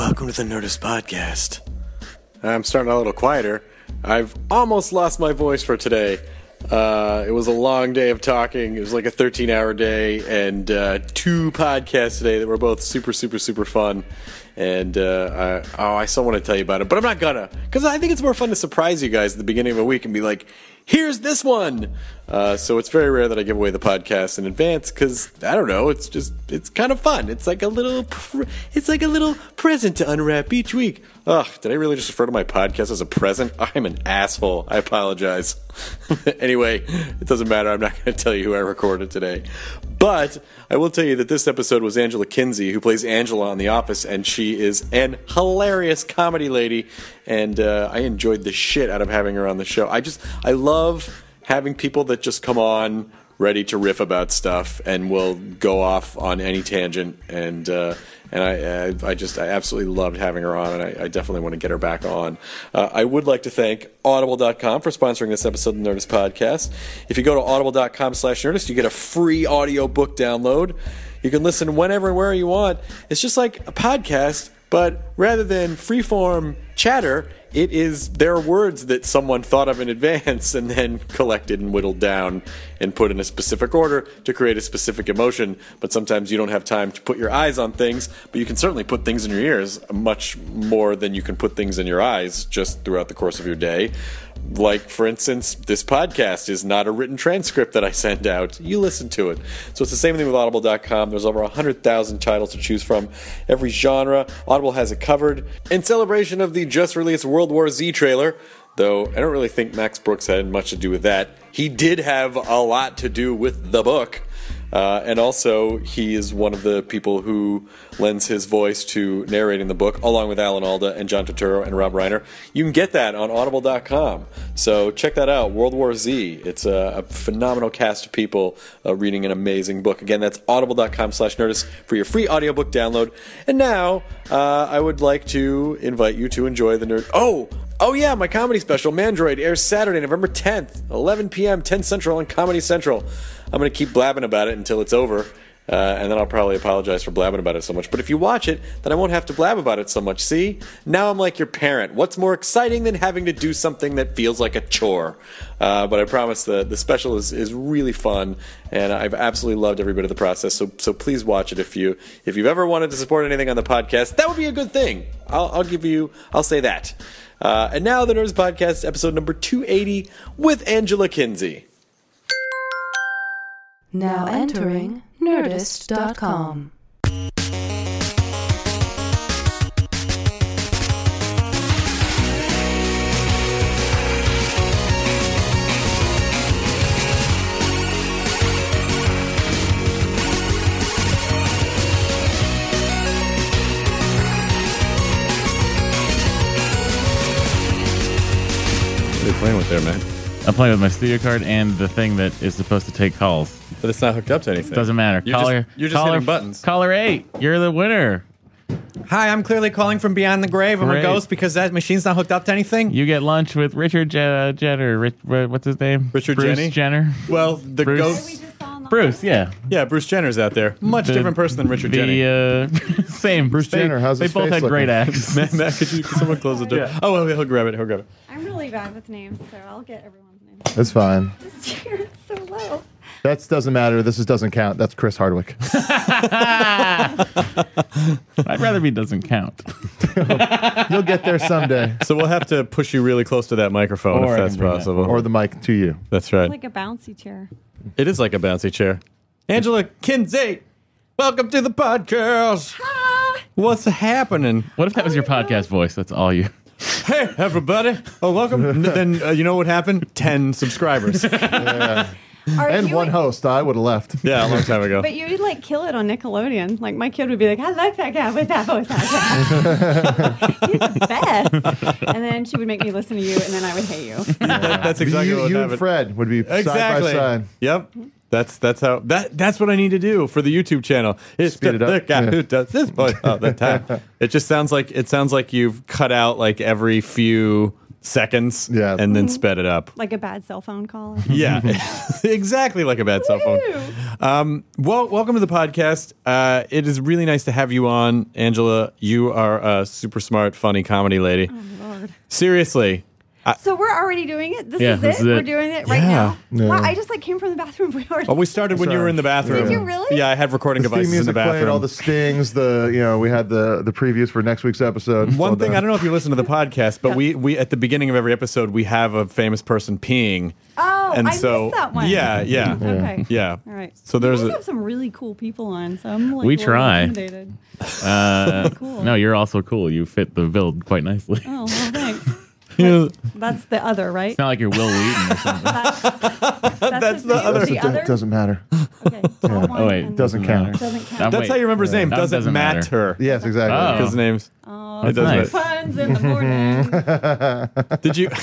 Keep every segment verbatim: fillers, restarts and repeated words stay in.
Welcome to the Nerdist Podcast. I'm starting a little quieter. I've almost lost my voice for today. Uh, it was a long day of talking. It was like a thirteen-hour day, and uh, two podcasts today that were both super, super, super fun. And uh, I, oh, I still want to tell you about it, but I'm not gonna, because I think it's more fun to surprise you guys at the beginning of a week and be like, here's this one. Uh, so it's very rare that I give away the podcast in advance because I don't know. It's just it's kind of fun. It's like a little pre- it's like a little present to unwrap each week. Ugh, did I really just refer to my podcast as a present? I'm an asshole. I apologize. Anyway, it doesn't matter. I'm not going to tell you who I recorded today. But I will tell you that this episode was Angela Kinsey, who plays Angela on The Office, and she is an hilarious comedy lady, and uh, I enjoyed the shit out of having her on the show. I just, I love having people that just come on ready to riff about stuff and will go off on any tangent, and uh, and I, I I just I absolutely loved having her on, and I, I definitely want to get her back on. Uh, I would like to thank Audible dot com for sponsoring this episode of the Nerdist Podcast. If you go to audible dot com slash Nerdist, you get a free audio book download. You can listen whenever and where you want. It's just like a podcast, but rather than freeform chatter, it is their words that someone thought of in advance and then collected and whittled down and put in a specific order to create a specific emotion. But sometimes you don't have time to put your eyes on things, but you can certainly put things in your ears much more than you can put things in your eyes just throughout the course of your day. Like, for instance, this podcast is not a written transcript that I send out. You listen to it. So it's the same thing with audible dot com. There's over one hundred thousand titles to choose from. Every genre, Audible has it covered. In celebration of the just-released World War Z trailer, though I don't really think Max Brooks had much to do with that, he did have a lot to do with the book. Uh, and also, he is one of the people who lends his voice to narrating the book, along with Alan Alda and John Turturro and Rob Reiner. You can get that on audible dot com. So check that out, World War Z. It's a, a phenomenal cast of people uh, reading an amazing book. Again, that's audible dot com slash Nerdist for your free audiobook download. And now, uh, I would like to invite you to enjoy the Nerd... Oh! Oh yeah, my comedy special, Mandroid, airs Saturday, November tenth, eleven p.m., ten Central on Comedy Central. I'm going to keep blabbing about it until it's over, uh, and then I'll probably apologize for blabbing about it so much. But if you watch it, then I won't have to blab about it so much. See? Now I'm like your parent. What's more exciting than having to do something that feels like a chore? Uh, but I promise the, the special is, is really fun, and I've absolutely loved every bit of the process. So so please watch it if you if you've ever wanted to support anything on the podcast. That would be a good thing. I'll, I'll give you. I'll say that. Uh, and now the Nerdist Podcast, episode number two eighty, with Angela Kinsey. Now entering Nerdist dot com. What are you playing with there, man? I'm playing with my studio card and the thing that is supposed to take calls. But it's not hooked up to anything. Doesn't matter. You're caller, just, you're just caller, hitting buttons. Caller eight, you're the winner. Hi, I'm clearly calling from beyond the grave. I'm Great. a ghost because that machine's not hooked up to anything. You get lunch with Richard Je- Jenner. Rich, what's his name? Richard Bruce Jenny? Jenner. Well, the Bruce. ghost... Bruce, yeah. Yeah, Bruce Jenner's out there. Much The- different person than Richard Jenny. The uh, same. Bruce they, Jenner, how's They his both face had great looking? acts. Matt, Matt, could you could someone close the door? Yeah. Oh, well, he'll grab it. He'll grab it. I'm really bad with names, so I'll get everyone's name. That's fine. This chair is so low. That doesn't matter. This is, doesn't count. That's Chris Hardwick. I'd rather be doesn't count. You'll get there someday. So we'll have to push you really close to that microphone Or if I that's can bring it. possible. Or the mic to you. That's right. It's like a bouncy chair. It is like a bouncy chair. Angela Kinsey, welcome to the podcast. Ah! What's happening? What if that was your podcast voice? That's all you. Hey, everybody. Oh, welcome. Then uh, you know what happened? Ten subscribers. Yeah. Are And you one like- host. I would have left. Yeah, a long time ago. But you would like kill it on Nickelodeon. Like my kid would be like, I like that guy with that voice. He's the best. And then she would make me listen to you, and then I would hate you. That- that's exactly you, what you happened. and Fred would be Exactly. side by side. Yep. That's that's how that that's what I need to do for the YouTube channel. It's Speed it up. the guy Yeah. who does this voice all the time. It just sounds like it sounds like you've cut out like every few seconds, Yeah. and then sped it up. Like a bad cell phone call. Yeah, exactly like a bad cell phone. Um, well, welcome to the podcast. Uh, it is really nice to have you on, Angela. You are a super smart, funny comedy lady. Oh, Lord. Seriously. So we're already doing it? This Yeah, is it? this is We're it. doing it right Yeah. now? Yeah. Wow, I just like came from the bathroom. We already Oh, we started when you were in the bathroom. Did you really? Yeah, I had recording The theme devices in the music played, bathroom. all the stings, the you know, we had the the previews for next week's episode. One All thing, done. I don't know if you listen to the podcast, but we, we at the beginning of every episode, we have a famous person peeing. Oh, and I so, missed that one. Yeah, yeah. Okay. Yeah. All right. So there's you a- guys have some really cool people on, so I'm like We a little try. intimidated. Uh, Cool. No, you're also cool. You fit the build quite nicely. Oh, well, thanks. Yeah. That's the other, right? It's not like you're Will Wheaton or something. That's, That's his the name? other- The It other? doesn't matter. Okay. tall one Oh wait, and- Doesn't count. Doesn't count. Um, That's wait. how you remember his name. That Doesn't, doesn't matter. matter. Yes, exactly. Oh. His name's. Oh, It doesn't nice. puns in the morning. Did you?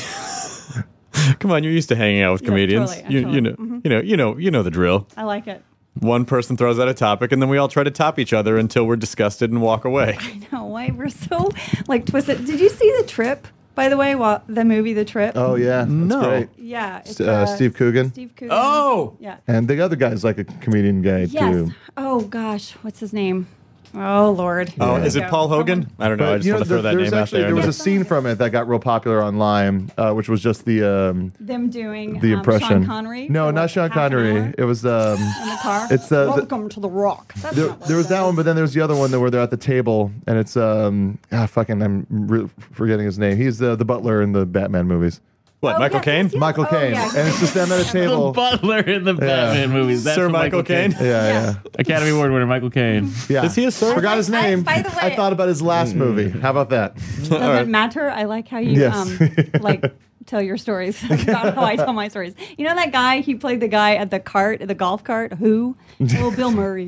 Come on, you're used to hanging out with Yeah, comedians. totally, you, totally. you know, you know, you know, you know the drill. I like it. One person throws out a topic, and then we all try to top each other until we're disgusted and walk away. No, why we're so like twisted. Did you see The Trip? By the way, well, the movie The Trip. Oh yeah, that's No. great. Yeah, it's uh, Steve Coogan? Steve Coogan. Oh! yeah. And the other guy's like a comedian guy Yes. too. Oh gosh, what's his name? Oh Lord. Oh, There is we it go. Paul Hogan? Someone- I don't know. I But, just you know, want to throw the- that there was name actually, out there. There was Yeah. a scene from it that got real popular online, uh, which was just the um, Them doing the um, impression. Sean Connery. No, for, not like, Sean half an Connery. hour It was um, in the car. it's, uh, the- Welcome to the Rock. That's there, not what there it was that says. one, but then there's the other one that where they're at the table, and it's um, ah, fucking, I'm re- forgetting his name. He's uh, the butler in the Batman movies. What, Oh, Michael yes, Caine? yes, yes. Michael Oh, Caine, yeah. and it's just them at a The table. butler in the Batman movies. That's Sir what Michael Caine? Yeah, yeah, Academy Award winner Michael Caine. yeah. Is he a sir? Forgot his I- name. by the way- I thought about his last movie. How about that? Doesn't matter. I like how you Yes. um like tell your stories about how I tell my stories. You know that guy? He played the guy at the cart, the golf cart. Who? Oh, Bill Murray.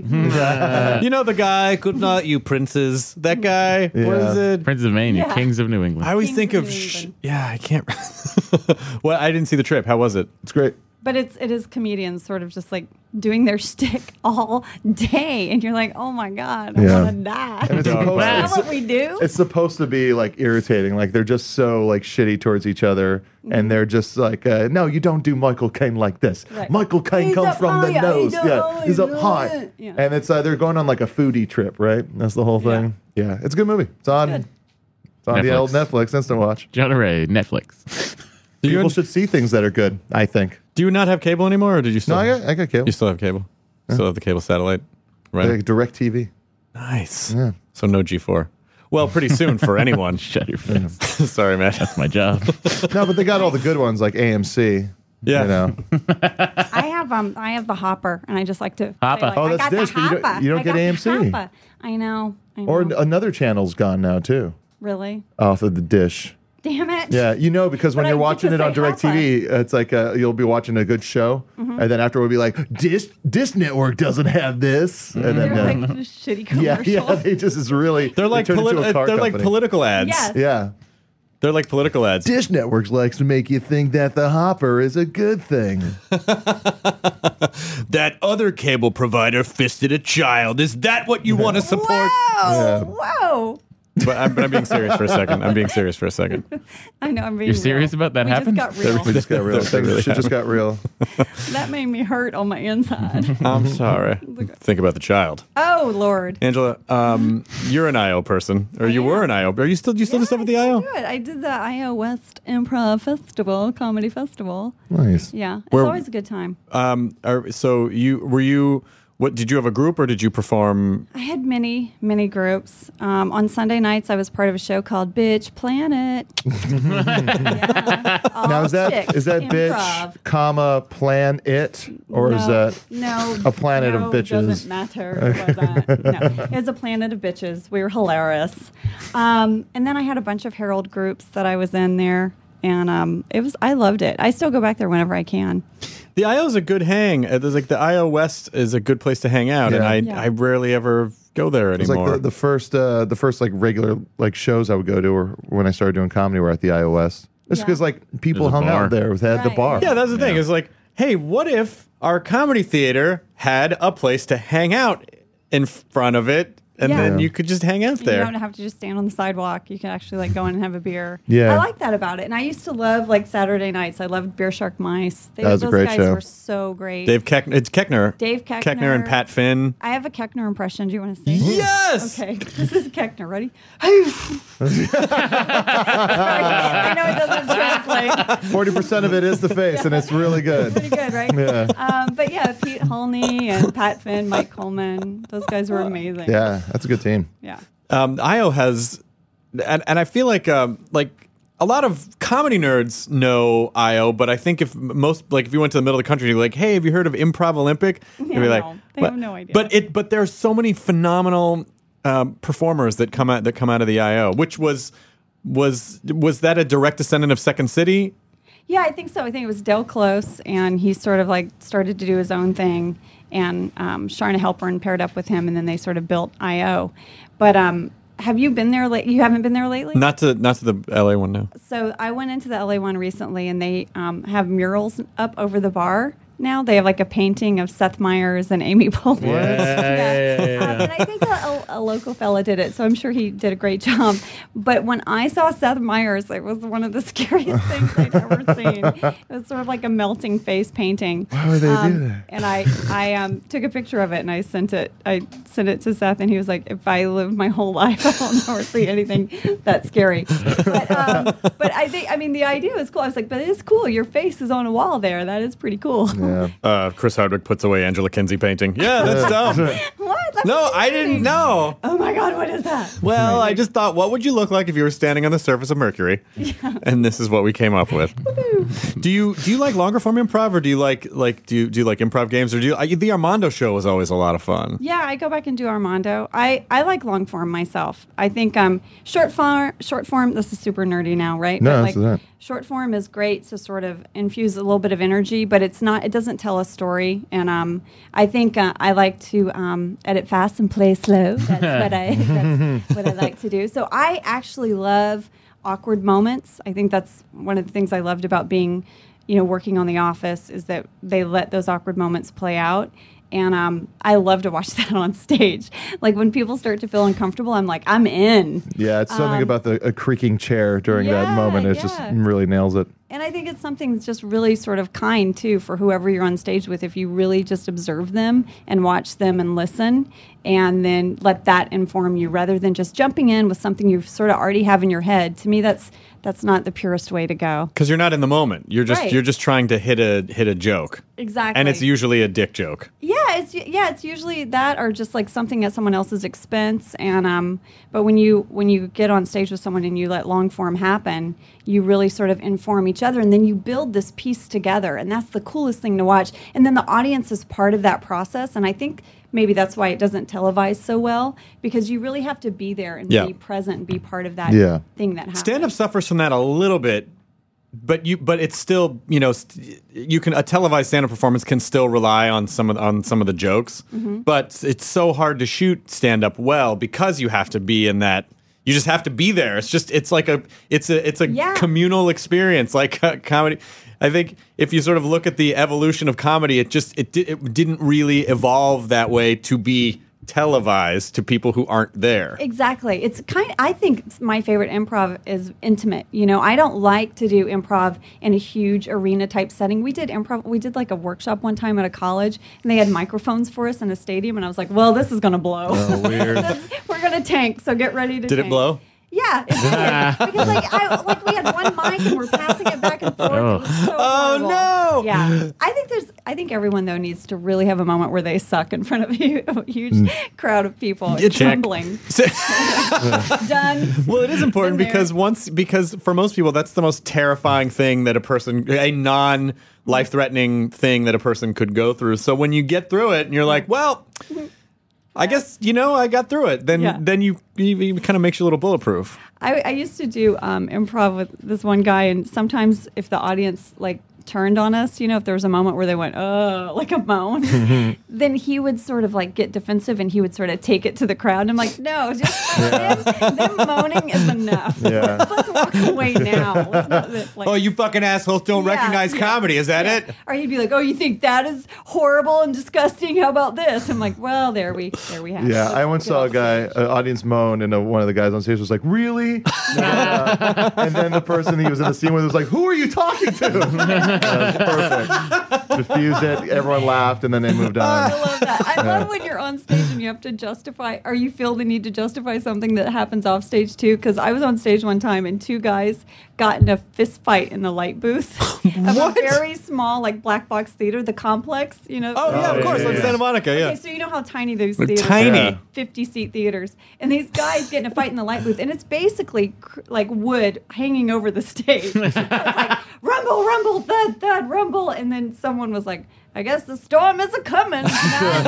You know the guy, good night, you princes. That guy. What Yeah. is it? Prince of Maine, Yeah. Kings of New England. I always Kings think of of. New Sh- England. yeah, I can't. Well, I didn't see The Trip. How was it? It's great. But it's it is comedians sort of just like doing their shtick all day, and you're like, oh my god, I Yeah. want to die. And it's Dog supposed, Is that it's, what we do? it's supposed to be like irritating. Like they're just so like shitty towards each other, and they're just like, uh, no, you don't do Michael Caine like this. Right. Michael Caine He's comes up from the high, nose. he's up Yeah, high, he's up he's high, up- yeah. and it's uh, they're going on like a foodie trip, right? That's the whole thing. Yeah, it's a good movie. It's on. good. It's on the Netflix. old Netflix Instant Watch. Jonah Ray, Netflix. Do you, People should see things that are good. I think. do you not have cable anymore, or did you still? No, I got I got cable. You still have cable. Still have the cable satellite, right? Like Direct T V. Nice. Yeah. So no G four. Well, pretty soon for anyone. Shut your face. Sorry, man. That's my job. No, but they got all the good ones like A M C. Yeah. You know. I have um I have the Hopper, and I just like to say, Hopper. like, Oh, I that's got the Dish, but you don't- Hopper. you don't I get got the A M C. Hopper. I know. I know. Or another channel's gone now too, really? off of the dish. Damn it. Yeah, you know, because when But you're I get watching to it on say Direct T V, it's like uh, you'll be watching a good show, Mm-hmm. and then after we'll be like, "Dish, Dish Network doesn't have this," and then They're uh, like shitty yeah, commercial. yeah, they just is really They're like they turn poli- into a car they're like company. political ads. Yes. Yeah, They're like political ads. Dish Networks likes to make you think that the Hopper is a good thing. That other cable provider fisted a child. Is that what you want to support? Whoa! Whoa! But I'm, but I'm being serious for a second. I'm being serious for a second. I know. I'm being. You're serious real. about that we happened? Just got real. We just got real. That really Shit just got real. That made me hurt on my inside. I'm sorry. Think about the child, Oh Lord. Angela. Um, you're an I O person, or you were an I O. Are you still? Do you still do stuff at the I O? I do it. I did the I O West Improv Festival, Comedy Festival. Nice. Yeah, it's Where- always a good time. Um, are, so you were you? What did you have a group, or did you perform? I had many, many groups. Um, on Sunday nights, I was part of a show called Bitch Planet. yeah. All Now is that chicks, is that improv. bitch, comma, plan it, or no, is that no a planet of no, bitches? Doesn't matter. It wasn't. No, it was a planet of bitches. We were hilarious. Um, and then I had a bunch of Herald groups that I was in there, and um, it was. I loved it. I still go back there whenever I can. The I O is a good hang. Uh, There's like the I O West is a good place to hang out, and Yeah. I Yeah. I rarely ever go there It was anymore. like the, the first uh, the first like regular like shows I would go to or when I started doing comedy were at the I O S. Just Yeah. because like people There's a hung bar. out there, they had the Right. bar. Yeah, that's the thing. It's like, hey, what if our comedy theater had a place to hang out in front of it and Yeah. then you could just hang out You there. don't have to just stand on the sidewalk. You can actually like go in and have a beer. Yeah. I like that about it. And I used to love like Saturday nights. I loved Beer Shark Mice. They, That was a those great guys show. were so great. Dave Keckner, it's Keckner. Dave Keckner. Keckner and Pat Finn. I have a Keckner impression. Do you want to see? Yes. Okay. This is Keckner. Ready? Sorry, I know it doesn't translate. Forty percent of it is the face, and it's really good. Pretty good, right? Yeah. Um, but yeah, Pete Holney and Pat Finn, Mike Coleman. Those guys were amazing. Yeah, that's a good team. Yeah. Um, I O has, and, and I feel like um, like a lot of comedy nerds know I O, but I think if most like if you went to the middle of the country, you're like, hey, have you heard of Improv Olympic? You'd be like, no. They "What?" have no idea. But it but there are so many phenomenal um, performers that come out that come out of the I O, which was was was that a direct descendant of Second City? Yeah, I think so. I think it was Del Close, and he sort of like started to do his own thing, and um, Sharna Halpern paired up with him, and then they sort of built I O. But um, have you been there? La- you haven't been there lately? Not to not to the L A one, no. So I went into the L A one recently, and they um, have murals up over the bar now. They have like a painting of Seth Meyers and Amy Poehler. yeah, Um, and I think a, a, a local fella did it, so I'm sure he did a great job. But when I saw Seth Meyers, it was one of the scariest things I'd ever seen. It was sort of like a melting face painting. Why would they Um, do that? And I, I um, took a picture of it and I sent it. I sent it to Seth, and he was like, "If I lived my whole life, I don't never see anything that scary." But, um, but I think, I mean, the idea was cool. I was like, "But it's cool. Your face is on a wall there. That is pretty cool." Yeah. Uh, Chris Hardwick puts away Angela Kinsey painting. Yeah, that's dumb. What? That's No, I didn't amazing. know. Oh my God, what is that? Well, I just thought, what would you look like if you were standing on the surface of Mercury? And this is what we came up with. do you do you like longer form improv, or do you like like do you do you like improv games, or do you? I, the Armando show was always a lot of fun. Yeah, I go back and do Armando. I, I like long form myself. I think um short form short form. This is super nerdy now, right? No, But, this like, is it. short form is great to sort of infuse a little bit of energy, but it's not. It doesn't tell a story. And um, I think uh, I like to um, edit fast and play slow. That's what I that's what I like to do. So I actually love awkward moments. I think that's one of the things I loved about being, you know, working on The Office is that they let those awkward moments play out. And um, I love to watch that on stage. Like when people start to feel uncomfortable, I'm like, I'm in. Yeah, it's something Um, about the a creaking chair during that yeah, moment. It yeah. just really nails it. And I think it's something that's just really sort of kind, too, for whoever you're on stage with. If you really just observe them and watch them and listen, and then let that inform you rather than just jumping in with something you sort of already have in your head. To me, that's that's not the purest way to go. Because you're not in the moment. You're just Right. you're just trying to hit a hit a joke. Exactly. And it's usually a dick joke. Yeah, it's yeah, it's usually that or just like something at someone else's expense. And um, but when you when you get on stage with someone and you let long form happen, you really sort of inform each other, and then you build this piece together, and that's the coolest thing to watch. And then the audience is part of that process, and I think maybe that's why it doesn't televise so well, because you really have to be there and Yeah. be present and be part of that Yeah. thing that happens. Stand up suffers from that a little bit, but you but it's still, you know, st- you can a televised stand up performance can still rely on some of on some of the jokes, Mm-hmm. but it's so hard to shoot stand up well because you have to be in that. You just have to be there. It's just it's like a it's a it's a Yeah. communal experience like uh, comedy. I think if you sort of look at the evolution of comedy, it just it, di- it didn't really evolve that way to be televised to people who aren't there. Exactly. It's kind I think my favorite improv is intimate. You know, I don't like to do improv in a huge arena type setting. We did improv we did like a workshop one time at a college, and they had microphones for us in a stadium, and I was like, "Well, this is going to blow. Oh, weird. We're going to tank, so get ready to Did it tank." blow? Yeah, it did. Because like I like we had one mic and we're passing it back and forth. It was so Oh, horrible. no. Yeah. I think there's I think everyone though needs to really have a moment where they suck in front of a, a huge crowd of people. It's Check. humbling. Done. Well, it is important Been there. because once because for most people that's the most terrifying thing that a person a non life threatening thing that a person could go through. So when you get through it and you're like, well, I guess you know I got through it. Then Yeah. then you, you, you kind of makes you a little bulletproof. I, I used to do um, improv with this one guy, and sometimes if the audience like turned on us, you know, if there was a moment where they went, oh, like a moan, then he would sort of like get defensive and he would sort of take it to the crowd. And I'm like, no, just them, them moaning is enough. Yeah. Let's, let's walk away now. Let's not, like, Oh, you fucking assholes don't Yeah, recognize yeah. comedy. Is that it? Or he'd be like, oh, you think that is horrible and disgusting? How about this? I'm like, well, there we there we have it. Yeah, Let's I once get saw a off guy, stage. an audience moan, and uh one of the guys on stage was like, "Really?" Uh, and then the person he was in the scene with was like, "Who are you talking to?" That was perfect. Diffused it. Everyone laughed, and then they moved on. I love that. I love when you're on stage and you have to justify, or you feel the need to justify something that happens off stage too. Because I was on stage one time and two guys got in a fist fight in the light booth of a very small, like black box theater, the Complex. You know. Oh, yeah, of yeah, course. yeah, Like yeah. Santa Monica, yeah. Okay, so you know how tiny those They're theaters tiny. are? Yeah. fifty seat theaters. And these guys get in a fight in the light booth, and it's basically cr- like wood hanging over the stage. It's like, rumble, rumble, thud, thud, rumble. And then someone was like, I guess the storm is a coming. Like,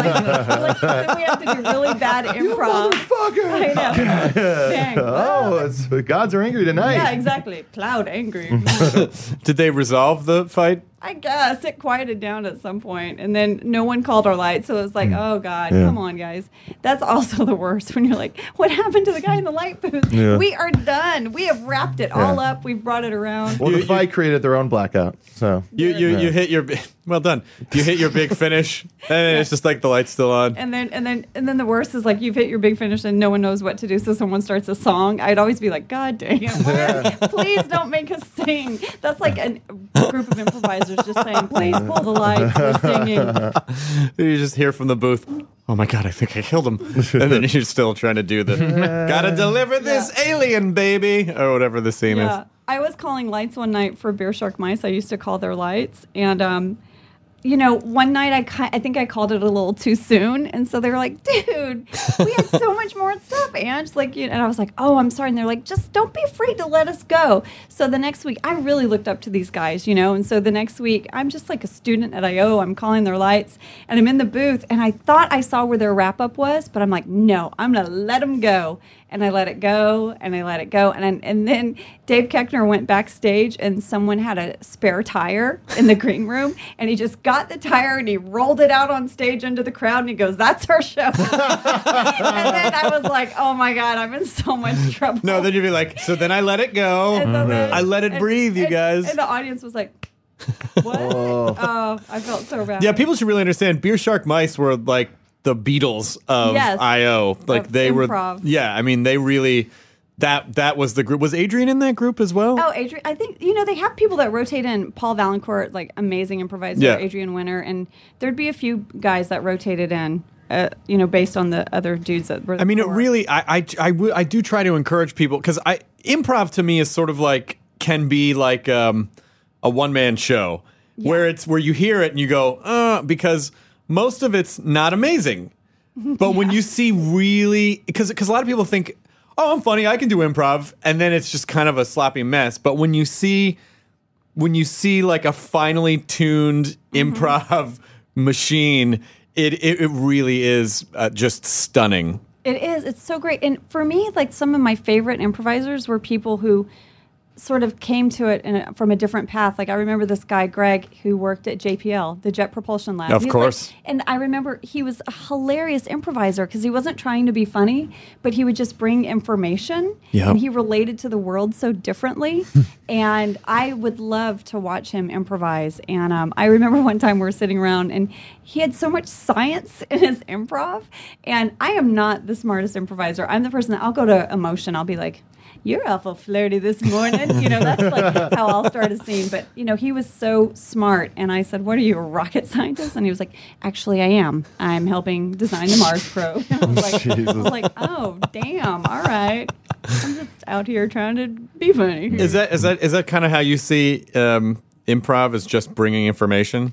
like, then we have to do really bad improv. Motherfucker! I know. Dang. Oh, it's, the gods are angry tonight. Yeah, exactly. Cloud angry. Did they resolve the fight? I guess it quieted down at some point, and then no one called our light, so it was like, oh God, Yeah. come on, guys. That's also the worst when you're like, what happened to the guy in the light booth? Yeah. We are done. We have wrapped it all Yeah. up. We've brought it around. Well, You- the you- fight created their own blackout. So You you, Yeah. you hit your bi- well done. You hit your big finish, and it's just like the light's still on. And then and then and then the worst is like you've hit your big finish and no one knows what to do, so someone starts a song. I'd always be like, God dang it, why- please don't make us sing. That's like a group of improvisers just saying, please pull the lights, we're singing. You just hear from the booth. Oh my god, I think I killed him. And then you're still trying to do the gotta deliver this alien baby or whatever the scene Yeah, is. I was calling lights one night for Beer Shark Mice. I used to call their lights, and um, you know, one night I ki- I think I called it a little too soon, and so they were like, "Dude, we had so much more stuff." And like, you know, and I was like, "Oh, I'm sorry." And they're like, "Just don't be afraid to let us go." So the next week, I really looked up to these guys, you know, and so the next week, I'm just like a student at I O. I'm calling their lights, and I'm in the booth, and I thought I saw where their wrap up was, but I'm like, "No, I'm gonna let them go." And I let it go, and I let it go, and I, and then Dave Keckner went backstage, and someone had a spare tire in the green room, and he just got the tire and he rolled it out on stage into the crowd, and he goes, "That's our show." And then I was like, "Oh my God, I'm in so much trouble." No, then you'd be like, so then I let it go. And so then- I let it and- breathe, you and- guys. And the audience was like, "What?" Oh, I felt so bad. Yeah, people should really understand. Beer Shark Mice were like the Beatles of Yes. I O. Like Of they improv. were. Yeah, I mean, they really. That that was the group. Was Adrian in that group as well? Oh, Adrian, I think, you know, they have people that rotate in. Paul Valancourt, like amazing improviser, Yeah. Adrian Winter, and there'd be a few guys that rotated in, uh, you know, based on the other dudes that were I mean, it before. really. I I I, w- I do try to encourage people because I improv to me is sort of like can be like um, a one man show where it's where you hear it and you go uh because most of it's not amazing, but when you see really because because a lot of people think, oh, I'm funny, I can do improv, and then it's just kind of a sloppy mess. But when you see when you see like a finely tuned improv machine, it it, it really is uh, just stunning. It is. It's so great. And for me, like some of my favorite improvisers were people who sort of came to it in a, from a different path. Like I remember this guy, Greg, who worked at J P L, the Jet Propulsion Lab. Of He's course. like- and I remember he was a hilarious improviser because he wasn't trying to be funny, but he would just bring information. Yep. And he related to the world so differently. And I would love to watch him improvise. And um, I remember one time we were sitting around and he had so much science in his improv. And I am not the smartest improviser. I'm the person that I'll go to emotion. I'll be like, "You're awful flirty this morning." You know, that's like how I'll start a scene. But, you know, he was so smart. And I said, "What are you, a rocket scientist?" And he was like, "Actually, I am. I'm helping design the Mars probe." And I was like, I was like, "Oh, damn. All right. I'm just out here trying to be funny." Is that is that is that kind of how you see um, improv? Is just bringing information?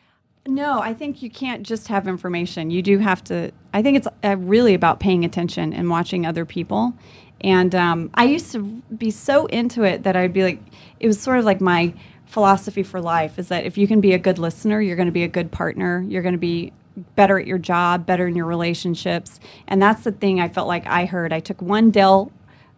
No, I think you can't just have information. You do have to. I think it's uh, really about paying attention and watching other people. And um, I used to be so into it that I'd be like, it was sort of like my philosophy for life is that if you can be a good listener, you're going to be a good partner. You're going to be better at your job, better in your relationships. And that's the thing I felt like I heard. I took one Dell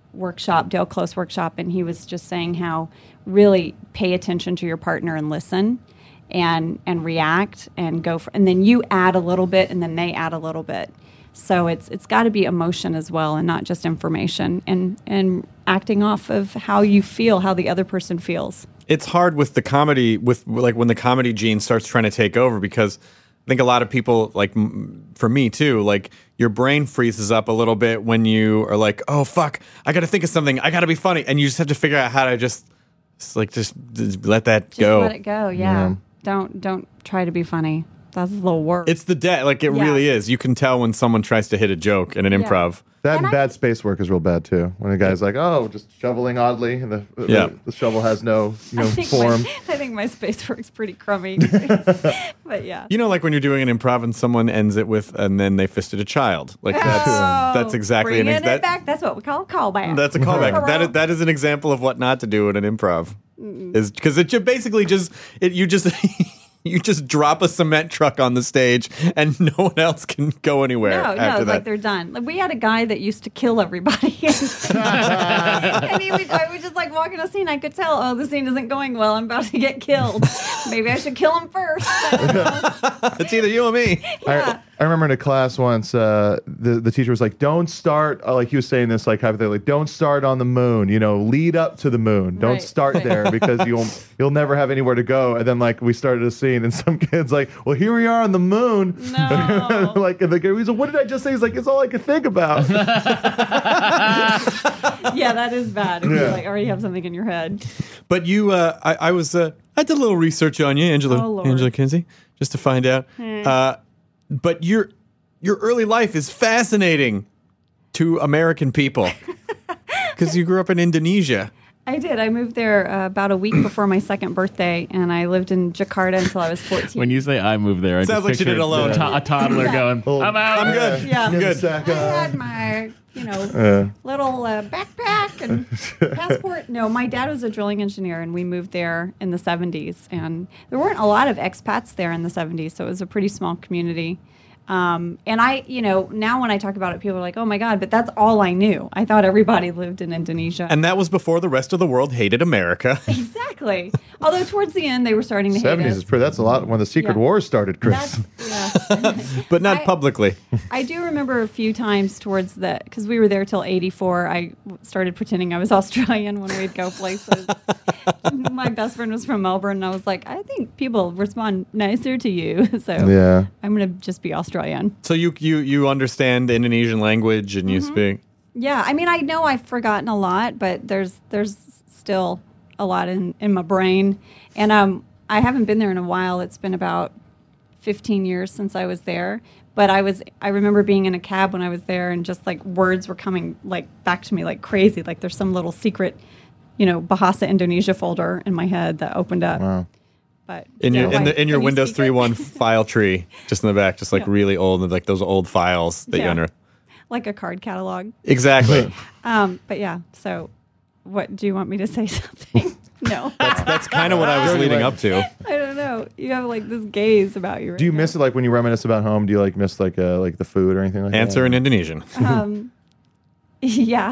workshop, Dale Close workshop, and he was just saying how really pay attention to your partner and listen and and react and go for, and then you add a little bit and then they add a little bit. So it's it's got to be emotion as well and not just information, and and acting off of how you feel, how the other person feels. It's hard with the comedy, with like when the comedy gene starts trying to take over, because I think a lot of people, like m- for me too, like your brain freezes up a little bit when you are like, oh fuck, I got to think of something, I got to be funny, and you just have to figure out how to just, just like just, just let that Just go. let it go. Yeah. Don't don't try to be funny. That's a little worse. It's the dead, like it Yeah. really is. You can tell when someone tries to hit a joke in an Yeah. improv. That And and I- bad space work is real bad too. When a guy's like, "Oh, just shoveling oddly," and the Yeah. the, the shovel has no you know I think form. My, I think my space work's pretty crummy. But yeah. You know, like when you're doing an improv and someone ends it with, and then they fisted a child. Like that's Oh, that's exactly bringing an ex- it that, back. That's what we call a callback. That's a callback. that is, that is an example of what not to do in an improv. Is because it ju- basically just it you just you just drop a cement truck on the stage and no one else can go anywhere No, after no, that. like they're done. Like we had a guy that used to kill everybody, and he would, I would just like walk in a scene. I could tell, oh, the scene isn't going well. I'm about to get killed. Maybe I should kill him first. I don't know. It's either you or me. Yeah. I, I remember in a class once, uh, the the teacher was like, "Don't start." Uh, like he was saying this, like hypothetically, "Don't start on the moon. You know, lead up to the moon. Don't Right, start right. there because you'll you'll never have anywhere to go." And then like we started a scene, and some kids like, "Well, here we are on the moon." No. like and the guy was like, "What did I just say?" He's like, "It's all I could think about." Yeah, that is bad. If you Yeah. like already have something in your head. But you, uh, I, I was, uh, I did a little research on you, Angela, Oh, Lord. Angela Kinsey, just to find out. Uh, but your your early life is fascinating to American people because you grew up in Indonesia. I did. I moved there uh, about a week before my second birthday, and I lived in Jakarta until I was fourteen. When you say I moved there, I Sounds just like she did picture it alone. A, to- a toddler Yeah. going, Oh, I'm out. I'm good. Yeah. Get a Good. sack, I uh, had my, you know, uh, little uh, backpack and passport. No, my dad was a drilling engineer, and we moved there in the seventies. And there weren't a lot of expats there in the seventies, so it was a pretty small community. Um, and I, you know, now when I talk about it, people are like, oh my God, but that's all I knew. I thought everybody lived in Indonesia. And that was before the rest of the world hated America. Exactly. Although towards the end, they were starting to hate seventies us. is pretty. That's a lot. When the Secret Yeah. Wars started, Chris. That's, yeah. But not I- publicly. I do remember a few times towards the, because we were there till eighty-four. I started pretending I was Australian when we'd go places. My best friend was from Melbourne, and I was like, I think people respond nicer to you. So Yeah. I'm going to just be Australian. So you you you understand the Indonesian language and Mm-hmm. you speak. Yeah. I mean, I know I've forgotten a lot, but there's there's still a lot in, in my brain. And um, I haven't been there in a while. It's been about fifteen years since I was there. But I was, I remember being in a cab when I was there, and just like words were coming like back to me like crazy. Like there's some little secret, you know, Bahasa Indonesia folder in my head that opened up. Wow. But In your yeah, in why- the in your can you Windows speak three it? one file tree, just in the back, just like Yeah. really old, like those old files that you Yeah. unearth. Like a card catalog. Exactly. Um, but yeah, so what do you want me to say something? No. That's that's kind of what I was Dirty leading language. up to. I don't know. You have like this gaze about you. Right Do you now. miss it like when you reminisce about home? Do you like miss like uh, like the food or anything like Answer that? in Indonesian. Um, yeah,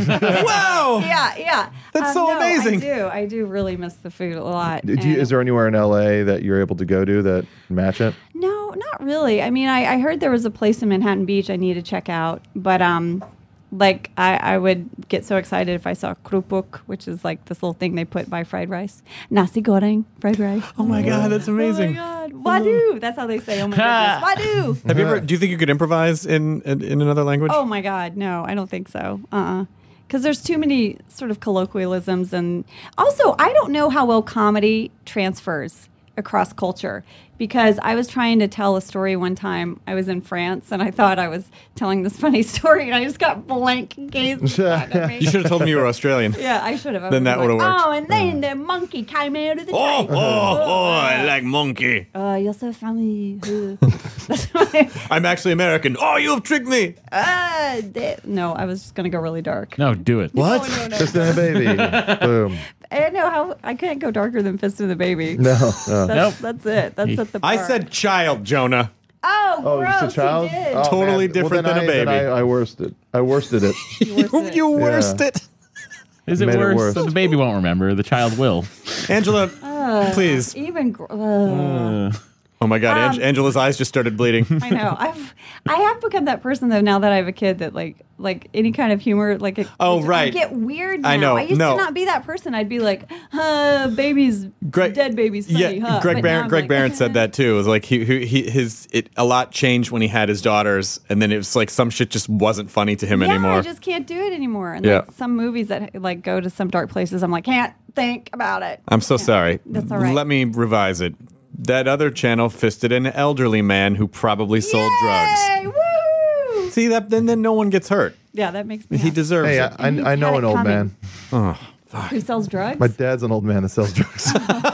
Wow. yeah, yeah. That's Um, so no, amazing. I do. I do really miss the food a lot. Do you, And- is there anywhere in L A that you're able to go to that match it? No, not really. I mean, I, I heard there was a place in Manhattan Beach I need to check out, but um, like I, I would get so excited if I saw krupuk, which is like this little thing they put by fried rice, nasi goreng, fried rice. Oh my god, that's amazing. Oh my god, wadu! That's how they say. Oh my goodness, wadu! Have you ever? Do you think you could improvise in in, in another language? Oh my god, no, I don't think so. Uh, uh because there's too many sort of colloquialisms, and also I don't know how well comedy transfers across culture. Because I was trying to tell a story one time. I was in France, and I thought I was telling this funny story, and I just got blank gazes back at me. You should have told me you were Australian. Yeah, I should have. I Then would've that been would've like, worked. Oh, and then the monkey came out of the Oh, tree. oh, oh! I like monkey. Oh, you're so funny. That's what I, I'm actually American. Oh, you have tricked me. ah, that- no, I was just gonna go really dark. No, do it. What? No, no, no. Just in a baby. Boom. I don't know how I can't go darker than Fist of the Baby. No. no. That's, Nope. that's it. That's at the bar. I said child, Jonah. Oh, Oh, gross. just a child? He did. Oh, Totally man. different well, than then a I, baby. Then I, I worsted. I worsted it. you you worst Yeah. it. Is it Made it worse? worse. The baby won't remember. The child will. Angela, Ugh, please. Even. Gr- ugh. Uh, Oh my God, Ang- Um, Angela's eyes just started bleeding. I know. I've I have become that person though. Now that I have a kid, that like like any kind of humor, like a, Oh, I right. get weird. Now. I know, I used no. to not be that person. I'd be like, "Huh, baby's Greg- dead baby's funny." Yeah, huh? Greg But now Barron. I'm Greg like, Barron said that too. It was like he, he, he his it a lot changed when he had his daughters, and then it was like some shit just wasn't funny to him Yeah, anymore. I just can't do it anymore. And Yeah. like, some movies that like go to some dark places, I'm like, can't think about it. I'm so sorry. That's all right. Let me revise it. That other channel fisted an elderly man who probably sold Yay! drugs. Woo! See that? Then then no one gets hurt. Yeah, that makes me. He happy. deserves Hey, it. I, I, And he's I know had an it old coming. man. Who sells drugs? My dad's an old man that sells drugs.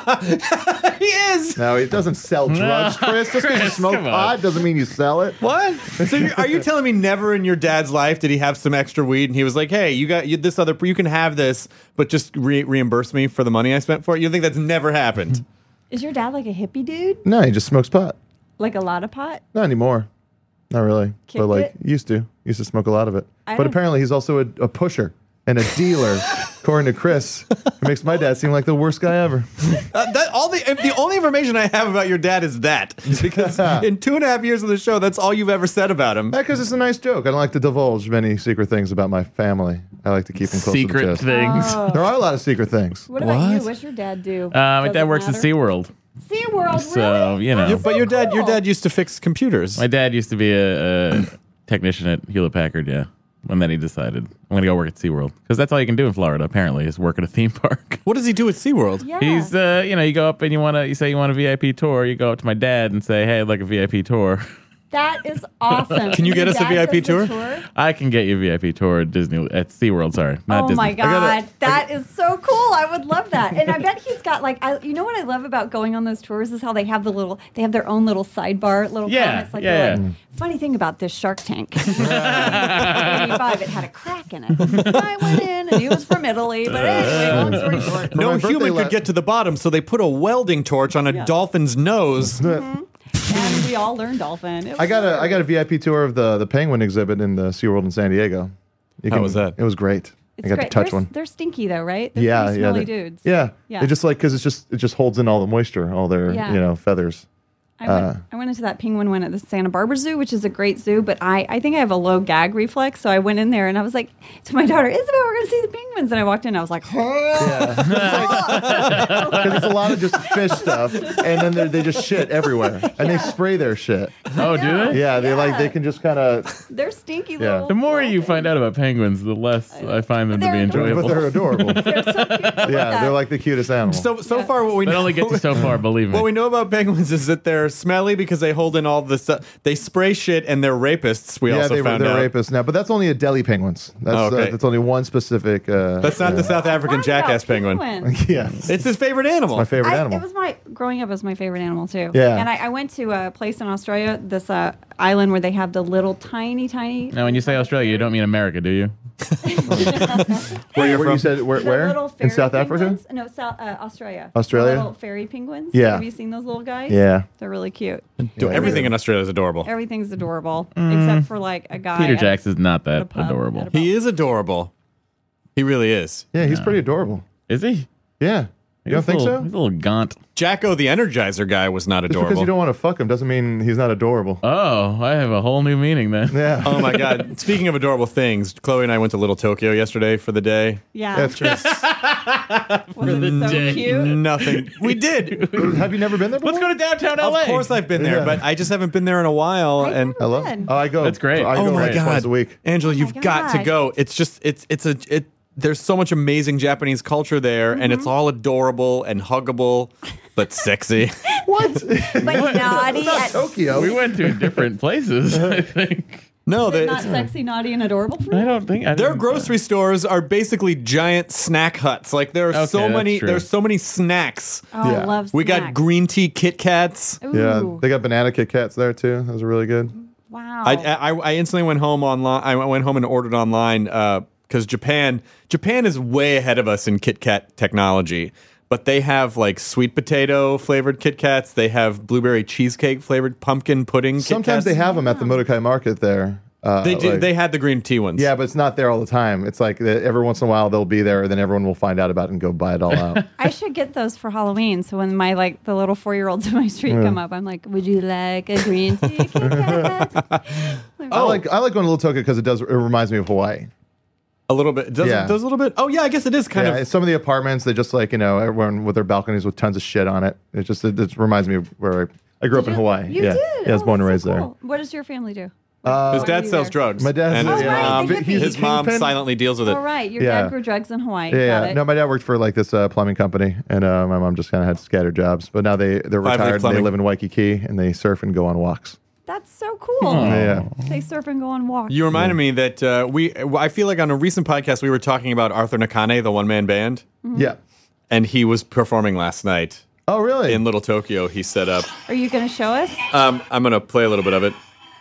he is. No, he doesn't sell drugs, Chris. Just because you Chris, smoke come on. pot doesn't mean you sell it. What? So you're, are you telling me never in your dad's life did he have some extra weed and he was like, "Hey, you got you, this other, you can have this, but just re- reimburse me for the money I spent for it"? You think that's never happened? Is your dad like a hippie dude? No, he just smokes pot. Like a lot of pot? Not anymore. Not really. Kicked but like it? used to. Used to smoke a lot of it. I but don't- apparently he's also a, a pusher and a dealer, according to Chris. It makes my dad seem like the worst guy ever. Uh, that all the the only information I have about your dad is that because in two and a half years of the show, that's all you've ever said about him. Because it's a nice joke. I don't like to divulge many secret things about my family. I like to keep them close to the secret chest. things. Oh. There are a lot of secret things. What about you? What? What's your dad do? Uh, my Does dad it works at matter? SeaWorld. SeaWorld, So, really? you know. That's Yeah, but so your dad, your cool. dad used to fix computers. My dad used to be a, a technician at Hewlett Packard, yeah. And then he decided, I'm going to go work at SeaWorld. Because that's all you can do in Florida, apparently, is work at a theme park. What does he do at SeaWorld? Yeah. He's, uh, you know, you go up and you want to, you say you want a V I P tour. You go up to my dad and say, hey, I'd like a V I P tour. That is awesome. Can you get Your us a dad V I P does the tour? I can get you a V I P tour at Disney, at SeaWorld, sorry. Not Oh Disney. my god, gotta- that is so cool! I would love that, and I bet he's got like, I, you know what I love about going on those tours is how they have the little, they have their own little sidebar, little Yeah, comments. Like, yeah, they're yeah. like, funny thing about this Shark Tank, eighty-five, it had a crack in it. So I went in, and he was from Italy, but anyway, long story short. No my birthday human la- could get to the bottom, so they put a welding torch on a Yeah. dolphin's nose. And we all learned dolphin. It was I got a hilarious. I got a V I P tour of the the penguin exhibit in the SeaWorld in San Diego. You How was that? It was great. It's I got great. to touch they're, one. They're stinky though, right? They're Yeah, pretty yeah, smelly they- dudes. Yeah, Yeah. They just like because it's just it just holds in all the moisture, all their Yeah. you know feathers. I went, Uh, I went into that penguin one at the Santa Barbara Zoo, which is a great zoo, but I, I think I have a low gag reflex. So I went in there and I was like to my daughter, Isabel, we're going to see the penguins. And I walked in, I was like, Because it's a lot of just fish stuff, and then they they just shit everywhere, and they spray their shit. Oh, do they? Yeah, they like Yeah. they can just kind of. they're stinky Yeah. little. The more little you things. find out about penguins, the less I find them to They're be adorable. But enjoyable. they're adorable. They're so cute. I love Yeah, that. they're like the cutest animal. So so Yeah. far, what we That know only gets you so far, believe me. What we know about penguins is that they're smelly because they hold in all the stuff. They spray shit and they're rapists. We yeah, also they, found they're out. rapists now, but that's only Adelie penguins. That's Oh, okay. uh, that's only one specific. Uh, That's not the South African Learned about jackass penguin. penguins. yeah, It's his favorite animal. my favorite I, animal. it was my growing up. It was my favorite animal too. Yeah. and I, I went to a place in Australia, this uh, island where they have the little tiny, tiny. Now, when you say Australia, you don't mean America, do you? where you, where you said where? The where? little In fairy South Africa? penguins? No, South uh, Australia. Australia? The little fairy penguins. Yeah. Have you seen those little guys? Yeah. They're really cute. Dude, everything in Australia is adorable. Everything's adorable except for like a guy. Peter at- Jackson's not at a that pub, adorable. at a pub. He is adorable. He really is. Yeah, he's pretty adorable. Is he? Yeah, you don't He's a think little- so? He's a little gaunt. Jacko the Energizer guy was not Just because adorable. you don't want to fuck him doesn't mean he's not adorable. Oh, I have a whole new meaning then. Yeah, Oh my God! Speaking of adorable things, Chloe and I went to Little Tokyo yesterday for the day. Yeah. that's true. Wasn't it so day. cute? Nothing. We did. Have you never been there before? Let's go to downtown L A. Of course, I've been there, Yeah. but I just haven't been there in a while. I and know. Hello. Good. Oh, I go. That's great. I oh go my like God, twice a week. Angela, you've got to God. go. It's just it's it's a it. There's so much amazing Japanese culture there, and it's all adorable and huggable, but sexy. What? But naughty. At, Tokyo. We went to different places, I think. No, is it they, not sexy, naughty, and adorable for I you? don't think I their didn't- grocery stores are basically giant snack huts. Like there are Okay, so that's many. true. There's so many snacks. Oh, Yeah. I love We got snacks. green tea Kit Kats. Yeah, Ooh. they got banana Kit Kats there too. Those are really good. Wow. I, I I instantly went home online. I went home and ordered online because Japan Japan is way ahead of us in Kit Kat technology. but they have like sweet potato flavored Kit Kats. They have blueberry cheesecake flavored pumpkin pudding. Kit Sometimes Kats. they have them at the Mordecai Market there. Uh, They do. like- they had the green tea ones. yeah, but it's not there all the time. It's like that every once in a while they'll be there, and then everyone will find out about it and go buy it all out. I should get those for Halloween. So when my like the little four year olds in my street come up, I'm like, "Would you like a green tea Kit Kat?" Like, I like I like going to Little Tokyo because it does. It reminds me of Hawaii. a little bit. Does Yeah. it does a little bit? Oh yeah, I guess it is kind yeah, of. some of the apartments they just like you know everyone with their balconies with tons of shit on it. It just it, it reminds me of where I, I grew up in You- Hawaii. You yeah, did. yeah, I was Oh, born and that's raised so there. cool. What does your family do? Uh, His What dad do you sells there? drugs. My dad's- and Oh, his right, mom, the hippie. He's a his mom kingpin? silently deals with it. Oh right, your Yeah. dad grew drugs in Hawaii. Yeah, Got yeah. it. No, my dad worked for like this uh, plumbing company, and uh, my mom just kind of had scattered jobs. But now they they're Five Lake retired. And they Plumbing. live in Waikiki, and they surf and go on walks. That's so cool. Yeah. They surf and go on walks. You reminded me that uh, we. I feel like on a recent podcast we were talking about Arthur Nakane, the one man band, Yeah. and he was performing last night Oh, really? in Little Tokyo. He set up. Are you going to show us? Um, I'm gonna play a little bit of it.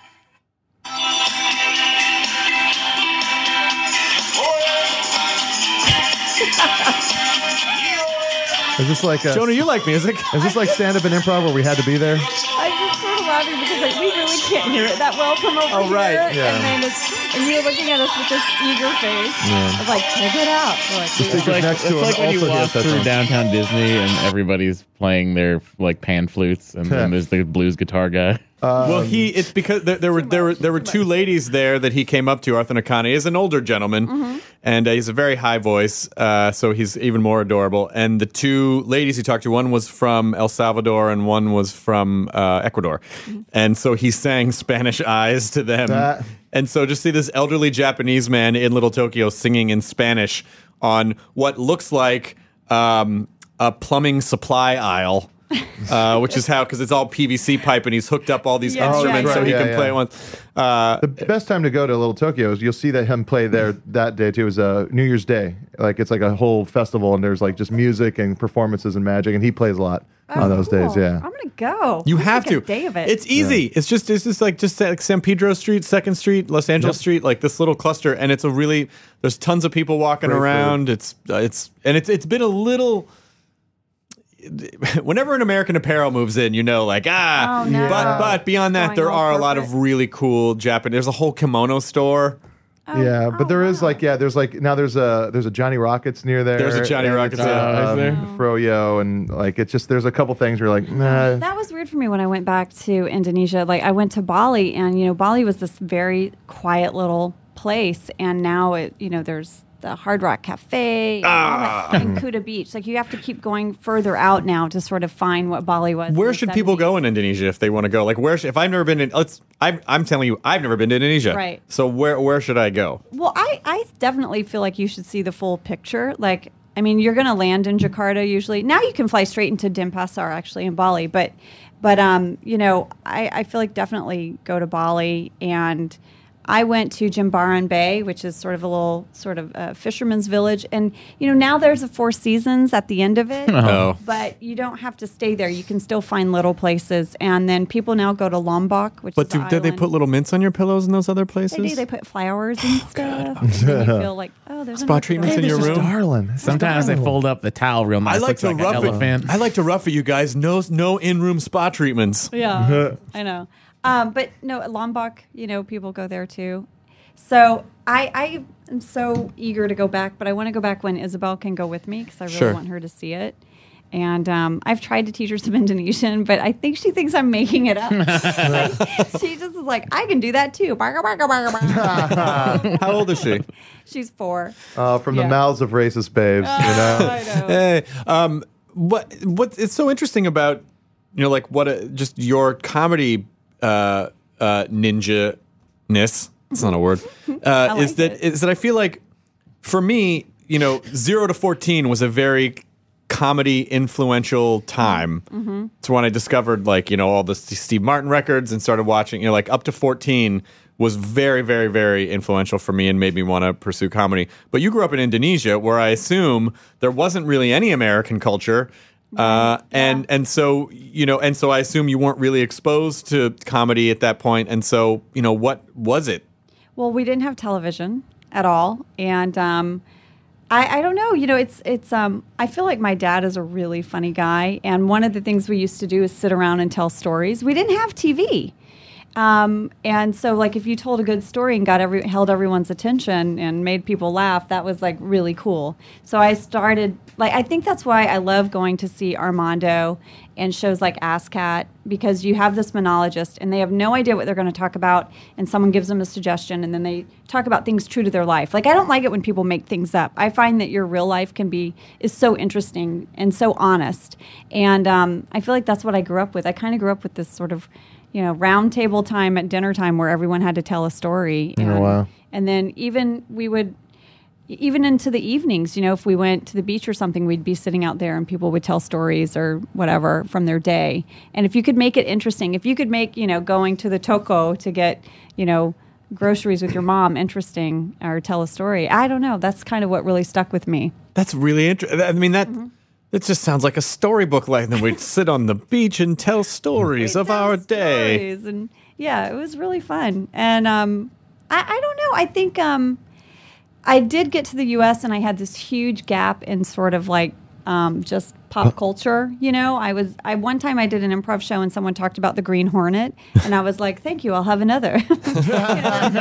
Is this like a, Jonah, you like music? is this like stand up and improv where we had to be there? I'm just sort of laughing because like we really can't hear it that well from over Oh, here. right. Yeah. And then it's and you're looking at us with this eager face. Of like, check it out. We're like, Just "Yeah." think- It's like, next it's to him like when you also walk has through headphones. downtown Disney and everybody's playing their like pan flutes, and then there's the blues guitar guy. well, he it's because there, there were there were there were two ladies there that he came up to. Arthur Nakane is an older gentleman, and uh, he's a very high voice, uh, so he's even more adorable. And the two ladies he talked to, one was from El Salvador and one was from uh, Ecuador, and so he sang Spanish Eyes to them. That- And so just see this elderly Japanese man in Little Tokyo singing in Spanish on what looks like um, a plumbing supply aisle. uh, which is how, because it's all P V C pipe and he's hooked up all these Yeah, instruments yeah, so yeah. he Yeah, can yeah. play one. Uh, The best time to go to Little Tokyo is you'll see that him play there that day too. Is uh, New Year's Day. Like it's like a whole festival, and there's like just music and performances and magic, and he plays a lot Oh, on those cool. days. Yeah. I'm gonna go. You Let's have take to. a day of it. It's easy. It's just it's just like just like San Pedro Street, Second Street, Los Angeles Yep. Street, like this little cluster, and it's a really there's tons of people walking Great around. It's uh, it's and it's it's been a little. Whenever an American Apparel moves in, you know, like ah, Oh, no. but but beyond that, Going there all are a lot of corporate. really cool Japanese. There's a whole kimono store. Oh, Yeah, but oh, there is wow. like yeah, there's like now there's a there's a Johnny Rockets near there. There's a Johnny and Rockets, it's, yeah. Oh, is um, there? Froyo, and like it's just there's a couple things where you're like nah. That was weird for me when I went back to Indonesia. Like I went to Bali, and you know, Bali was this very quiet little place, and now it, you know, there's the Hard Rock Cafe and, all Ah. that, and Kuta Beach. Like you have to keep going further out now to sort of find what Bali was. in Where the should people seventies. go in Indonesia if they want to go? Like where? Should, if I've never been in, let's. I'm, I'm telling you, I've never been to Indonesia. Right. So where where should I go? Well, I, I definitely feel like you should see the full picture. Like, I mean, you're going to land in Jakarta usually. Now you can fly straight into Denpasar, actually, in Bali. But, but um, you know, I, I feel like definitely go to Bali. And I went to Jimbaran Bay, which is sort of a little sort of uh, fisherman's village. And, you know, now there's a Four Seasons at the end of it. Oh. But you don't have to stay there. You can still find little places. And then people now go to Lombok, which But is do, the did they island. put little mints on your pillows in those other places? They do. They put flowers and stuff. and then you feel like, oh, there's Spa another treatments little- in your room? Darling. Sometimes they fold up the towel real nice. I like Looks to like rough an elephant. it. I like to rough it, you guys. No, no in-room spa treatments. Yeah, I know. Um, but no, at Lombok, you know, people go there too. So I, I am so eager to go back, but I want to go back when Isabel can go with me because I really Sure. want her to see it. And um, I've tried to teach her some Indonesian, but I think she thinks I'm making it up. Like, she just is like, I can do that too. How old is she? She's four. Uh, from Yeah. the mouths of racist babes, you know. I know. Hey, um, what what is so interesting about you know like what a, just your comedy uh, uh, ninja ness? It's not a word. Uh, like is that it. is that I feel like for me, you know, zero to fourteen was a very comedy influential time. Mm-hmm. It's when I discovered like you know all the S- Steve Martin records and started watching. You know, like up to fourteen was very, very, very influential for me and made me want to pursue comedy. But you grew up in Indonesia, where I assume there wasn't really any American culture. Uh, and and so you know, and so I assume you weren't really exposed to comedy at that point. And so you know, what was it? Well, we didn't have television at all, and um, I, I don't know. You know, it's it's. Um, I feel like my dad is a really funny guy, and one of the things we used to do is sit around and tell stories. We didn't have T V, um, and so like if you told a good story and got every held everyone's attention and made people laugh, that was like really cool. So I started like I think that's why I love going to see Armando and shows like ASCAT, because you have this monologist and they have no idea what they're going to talk about, and someone gives them a suggestion and then they talk about things true to their life. Like I don't like it when people make things up. I find that your real life can be is so interesting and so honest, and um, I feel like that's what I grew up with. I kind of grew up with this sort of, you know, round table time at dinner time where everyone had to tell a story. And, Oh, wow. and then even we would. Even into the evenings, you know, if we went to the beach or something, we'd be sitting out there and people would tell stories or whatever from their day. And if you could make it interesting, if you could make, you know, going to the Toko to get, you know, groceries with your mom interesting or tell a story, I don't know. That's kind of what really stuck with me. That's really interesting. I mean, that that just sounds like a storybook. Like then we'd sit on the beach and tell stories We'd of tell our day. stories. And yeah, it was really fun. And um, I, I don't know. I think um, I did get to the U S and I had this huge gap in sort of like um, just pop culture. You know, I was I one time I did an improv show and someone talked about the Green Hornet, and I was like, "Thank you, I'll have another." You know, I, was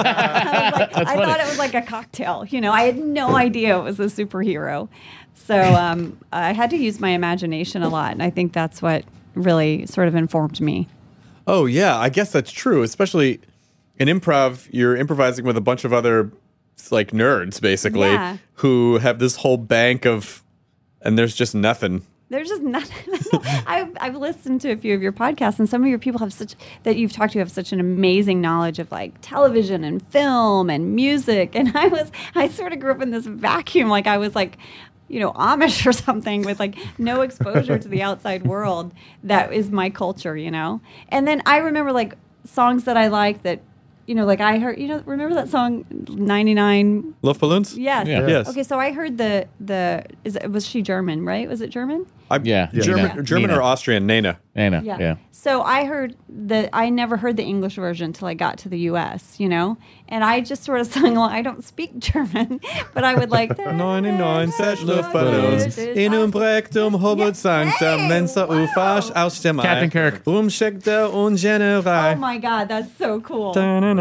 like, I thought it was like a cocktail. You know, I had no idea it was a superhero. So um, I had to use my imagination a lot, and I think that's what really sort of informed me. Oh yeah, I guess that's true. Especially in improv, you're improvising with a bunch of other like nerds, basically, Yeah. who have this whole bank of, and there's just nothing. There's just nothing. I've, I've listened to a few of your podcasts, and some of your people have such that you've talked to have such an amazing knowledge of like television and film and music. And I was, I sort of grew up in this vacuum, like I was like, you know, Amish or something with like no exposure to the outside world. That is my culture, you know. And then I remember like songs that I like that, you know, like I heard, you know, remember that song ninety-nine? Love balloons? Yes. Yeah. Yes. Okay, so I heard the the is it, was she German, right? Was it German? I, Yeah. German, Nina. German Nina. or Austrian? Nana. Anna. Yeah. So I heard that I never heard the English version until I got to the U S, you know? And I just sort of sung along. I don't speak German, but I would like neunundneunzig Luftballons in um Brektum Hobart Sanctum Mensa Ufash aus dem Ei. Captain Kirk. Umschickte und General. Oh my God, that's so cool.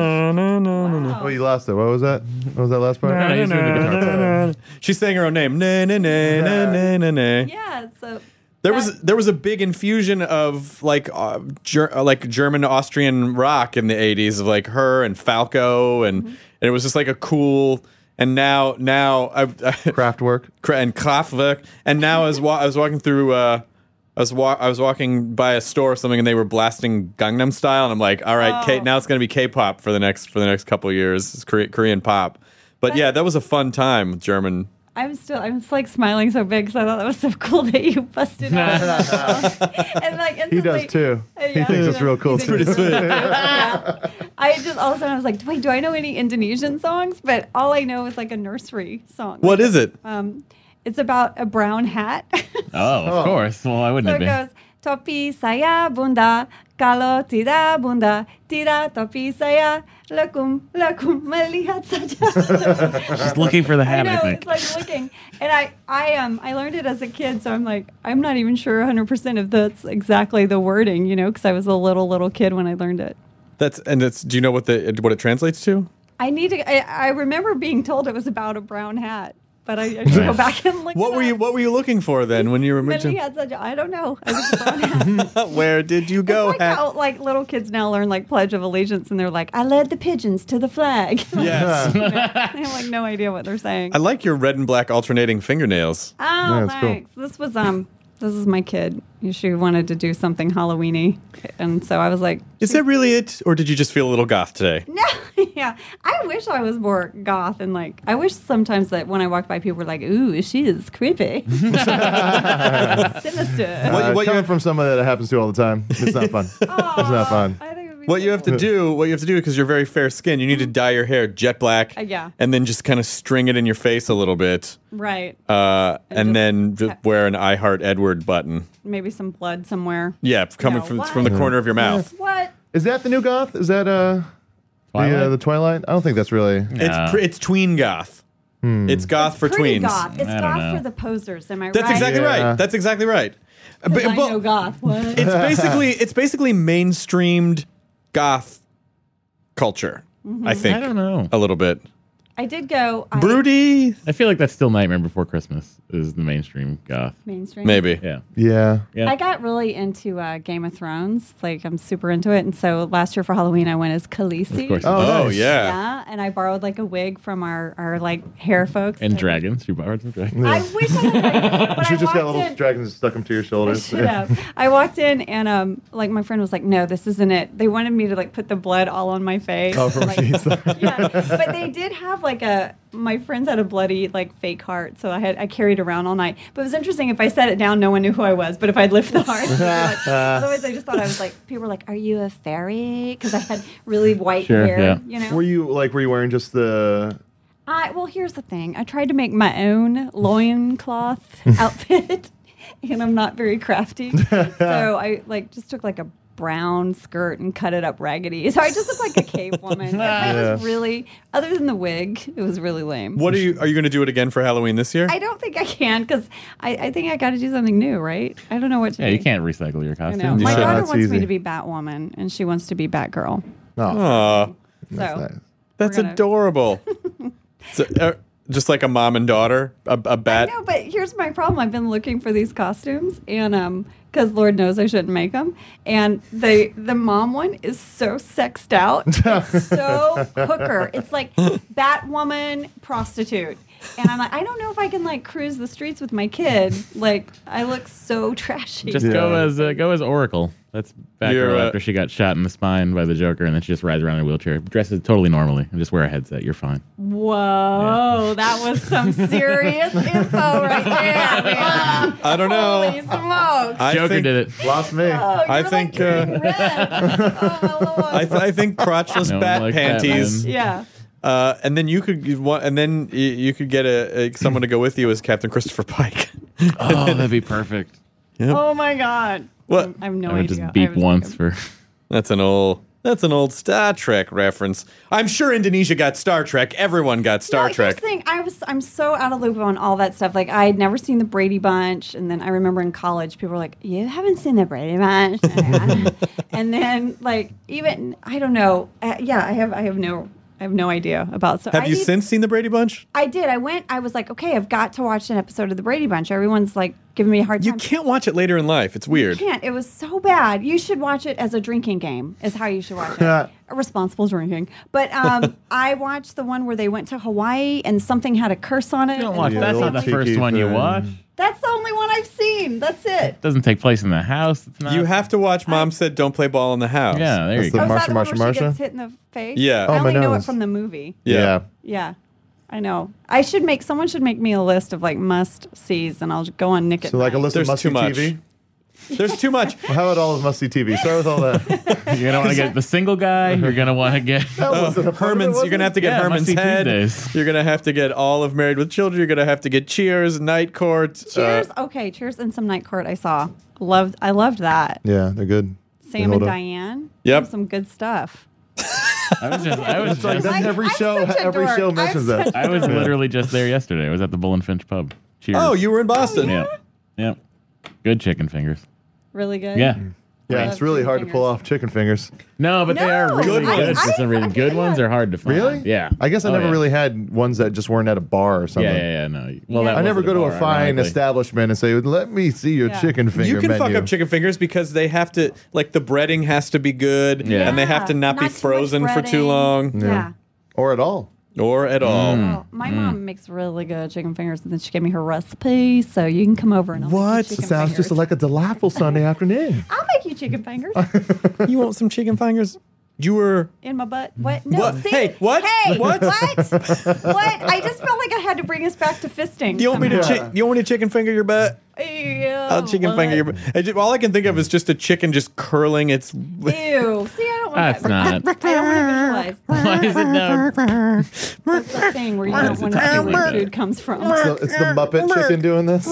Oh, you lost it. What was that? What was that last part? No, no, he's doing the guitar part. She's saying her own name. Na, na, na, na, na, na, na. Yeah, so There was there was a big infusion of like uh, ger- uh, like German Austrian rock in the eighties of like her and Falco and, and it was just like a cool and now now I, Kraftwerk. and Kraftwerk and now I was wa- I was walking through uh, I was wa- I was walking by a store or something and they were blasting Gangnam Style and I'm like, all right, K- Oh. now it's gonna be K-pop for the next for the next couple of years. It's Kore- Korean pop, but yeah, that was a fun time with German. I'm still, I'm just like smiling so big because I thought that was so cool that you busted out. And like, He does instantly- too. Uh, He yeah, thinks it's does. real cool He thinks too. it's really cool. Yeah. I just all of a sudden I was like, wait, do I know any Indonesian songs? But all I know is like a nursery song. What is it? Um, it's about a brown hat. Oh, of course. Well, I wouldn't So have it been. goes, topi saya bunda, kalau tidak bunda, tidak topi saya, lakum lakum melihat saja. Just looking for the I hat, know, I, think. it's like looking. And I, I um I learned it as a kid, so I'm like, I'm not even sure one hundred percent if that's exactly the wording, you know, because I was a little, little kid when I learned it. That's and it's. Do you know what the what it translates to? I need to, I, I remember being told it was about a brown hat, but I, I should go back and look What it were you up. What were you looking for then when you were Melihat mentioning? saja. I don't know. I was a brown hat. Where did you go? It's like how like little kids now learn like Pledge of Allegiance, and they're like, "I led the pigeons to the flag." Yes. You know, they have like no idea what they're saying. I like your red and black alternating fingernails. Oh, Yeah, it's cool. thanks. This was um, this is my kid. She wanted to do something Halloweeny, and so I was like, Is that really it, or did you just feel a little goth today? "No, yeah." I wish I was more goth and like. I wish sometimes that when I walked by, people were like, "Ooh, she is creepy, sinister." What- Uh, what you coming have- from somebody that it happens to all the time, it's not fun. It's not fun. I think it would be What so you have to cool. do, what you have to do, because you're very fair skinned, you need to dye your hair jet black, Uh, yeah. and then just kind of string it in your face a little bit, Right? uh, and just- then just wear an I Heart Edward button. Maybe some blood somewhere. Yeah, coming No, from what? from the corner of your mouth. What? Is that the new goth? Is that uh the uh, Twilight? the Twilight? I don't think that's really. It's No. pr- it's tween goth. It's goth for Pretty tweens. goth. It's I don't goth know. for the posers. Am I That's right? exactly Yeah. right. That's exactly right. But, I but know goth. What? it's basically it's basically mainstreamed goth culture. I think I don't know. a little bit. I did go I, Broody, I feel like that's still Nightmare Before Christmas is the mainstream goth. mainstream. maybe. Yeah. Yeah. Yeah. I got really into uh, Game of Thrones. Like I'm super into it, and so last year for Halloween I went as Khaleesi. Of course. Oh, Oh nice. yeah. Yeah, and I borrowed like a wig from our, our like hair folks. And dragons. You borrowed some dragons. I wish I had. But You I just got walked little in- dragons and stuck them to your I shoulders. should have. I walked in and um like my friend was like, "No, this isn't it." They wanted me to like put the blood all on my face. Oh, from like, Sheets. yeah, but they did have like a. My friends had a bloody like fake heart, so I had I carried it around all night. But it was interesting. If I set it down, no one knew who I was. But if I'd lift the heart, they'd be like, otherwise I just thought I was like. People were like, "Are you a fairy?" Because I had really white Sure, hair. yeah. You know. Were you like? Were you wearing just the? I well, here's the thing. I tried to make my own loincloth outfit, and I'm not very crafty. So I like just took like a brown skirt and cut it up raggedy. So I just looked like a cave woman. It Yeah. was really, other than the wig, it was really lame. What are you? Are you going to do it again for Halloween this year? I don't think I can because I, I think I got to do something new, right? I don't know what to Yeah, do. you can't recycle your I costume. know. You My should. daughter That's wants easy. me to be Batwoman, and she wants to be Batgirl. Oh, Aw, So that's nice. that's We're gonna- adorable. So, uh, just like a mom and daughter, a, a I bat. know, but here's my problem. I've been looking for these costumes, and um, because Lord knows I shouldn't make them, and the the mom one is so sexed out, it's so hooker. It's like Batwoman prostitute, and I'm like, I don't know if I can like cruise the streets with my kid. Like, I look so trashy. Just Yeah. go as uh, go as Oracle. That's Batgirl You're, uh, after she got shot in the spine by the Joker, and then she just rides around in a wheelchair, dresses totally normally, and just wear a headset. You're fine. Whoa, that was some serious info right there, man. I don't know. Holy smokes! I Joker think, did it. Lost me. Oh, I you're think, like turning uh, red. Oh my lord! I, th- I think crotchless No one bat likes panties. Batman. yeah. Uh, and then you could, you want- and then y- you could get a, a someone to go with you as Captain Christopher Pike. Oh, that'd be perfect. Oh my god. What? I have no I would idea. just I beep was once like, for. That's an old. That's an old Star Trek reference. I'm sure Indonesia got Star Trek. Everyone got Star no, Trek. Here's the thing. I was I'm so out of loop on all that stuff. Like I had never seen the Brady Bunch, and then I remember in college people were like, "You haven't seen the Brady Bunch," and then like even I don't know. Uh, yeah, I have I have no I have no idea about. So Have I you need- since seen the Brady Bunch? I did. I went. I was like, okay, I've got to watch an episode of the Brady Bunch. Everyone's like giving me a hard You time. can't watch it later in life. It's weird. Can't. It was so bad. You should watch it as a drinking game. Is how you should watch it. A responsible drinking. But um, I watched the one where they went to Hawaii and something had a curse on it. You don't and watch. the Yeah, That's whole not the Tiki family- first one you thing. watch. That's the only one I've seen. That's it. Doesn't take place in the house. It's not. You have to watch Mom Said Don't Play Ball in the House. Yeah, there you That's the go. Oh, is Marsha, that the one Marsha, where she Marsha? gets hit in the face? Yeah. Oh, I my only know it nose. from the movie. Yeah. Yeah. I know. I should make someone should make me a list of like must sees, and I'll just go on Nick at So like a Night. list There's of must-see too much. T V. There's too much. Well, how about all of must-see T V? Start with all that. You're gonna want to get the single guy. You're gonna want to get. That wasn't a part of it, Herman's. was You're gonna it? have to get Yeah, Herman's Must-See Head. Tuesdays. You're gonna have to get all of Married with Children. You're gonna have to get Cheers, Night Court. Cheers. Uh, Okay, Cheers and some Night Court I saw. Loved I loved that. Yeah, they're good. They Sam hold and up. Diane. Yep. Some good stuff. I was just. I was It's like just. that's I- every I'm show. such a Every dork. show I'm mentions such that. I was Yeah. literally just there yesterday. I was at the Bull and Finch pub. Cheers. oh, you were in Boston. Yeah. Yep. Good chicken fingers. Really good. Yeah. Yeah, love it's really chicken hard to pull fingers. off chicken fingers. No, but they are No, really I- good. I- For some reason, I- good ones are hard to find. Really? Yeah. I guess I Oh, never yeah. really had ones that just weren't at a bar or something. Yeah, yeah, yeah. No. Well, Yeah. that I never wasn't go to a bar, fine ironically. establishment and say, "Let me see your Yeah. chicken finger You can menu." fuck up chicken fingers because they have to, like, the breading has to be good, Yeah. and they have to not, be too much frozen for too breading. long Yeah. or at all. or at all. Oh, my mom makes really good chicken fingers, and then she gave me her recipe, so you can come over and I'll What? make you It chicken sounds fingers. just like a delightful Sunday afternoon. I'll make you chicken fingers You want some chicken fingers? You were. in my butt. What? No. What? See? Hey, what? Hey, What? What? What? I just felt like I had to bring us back to fisting. You want me to? somehow. Chi- you want me to chicken finger your butt? Ew, I'll chicken what? finger your butt. I ju- all I can think of is just a chicken just curling its. Ew. See, I don't want That's that. not. I don't want to visualize. Why is it no? That's the thing where you Why don't is want it to see like where that? food comes from. So it's the Muppet chicken doing this.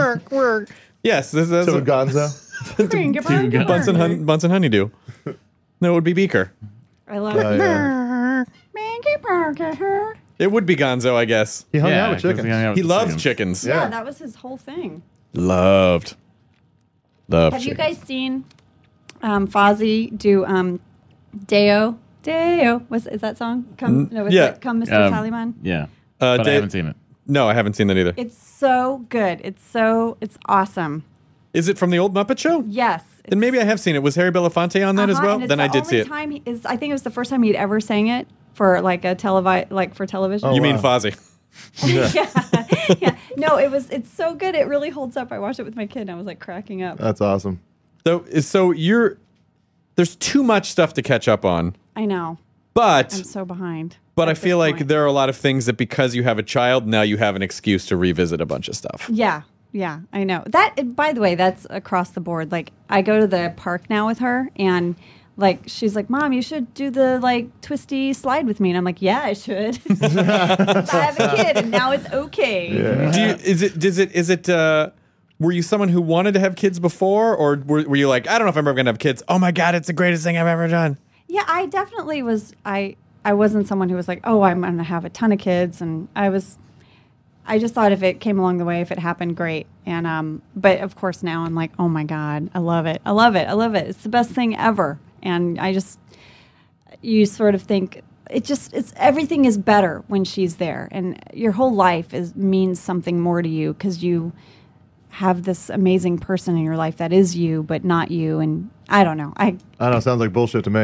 Yes, this is To a Gonzo. Bunsen, hun- Bunsen honeydew. No, it would be Beaker. I love Oh, it. yeah. Maggie Parker. It would be Gonzo, I guess. He hung yeah, out with 'cause chickens. hung out with He the loves chickens. Yeah, Yeah. that was his whole thing. Loved. Loved Have you chickens. guys seen um, Fozzie do um, Deo? Deo. Was, is that song? Come, no, is yeah. it Come, Mister Um, Tallyman? Yeah. Uh, but I Dave- haven't seen it. No, I haven't seen that either. It's so good. It's so, it's awesome. Is it from the old Muppet Show? Yes. Then maybe I have seen it. Was Harry Belafonte on that as Uh-huh, well? and it's Then the I did see only it. Time he is, I think it was the first time he'd ever sang it for like a televi- like for television. Oh, You mean wow. Fozzie? yeah. yeah. No, it was. It's so good. It really holds up. I watched it with my kid, and I was like cracking up. That's awesome. So, so you're there's too much stuff to catch up on, I know. but I'm so behind. but I at feel this like point. there are a lot of things that because you have a child, now you have an excuse to revisit a bunch of stuff. Yeah, yeah, I know. That, by the way, that's across the board. Like, I go to the park now with her, and like she's like, "Mom, you should do the like twisty slide with me," and I'm like, "Yeah, I should." I have a kid, and now it's okay. Do you, is it is it is it uh were you someone who wanted to have kids before, or were, were you like, I don't know if I'm ever gonna have kids? Oh my god, it's the greatest thing I've ever done. Yeah, I definitely was. I I wasn't someone who was like, "Oh, I'm going to have a ton of kids," and I was. I just thought if it came along the way, if it happened, great. And um, but of course now I'm like, oh my god, I love it, I love it, I love it. It's the best thing ever. And I just, you sort of think it just it's everything is better when she's there, and your whole life is means something more to you because you have this amazing person in your life that is you, but not you. And I don't know. I I don't know. Sounds like bullshit to me.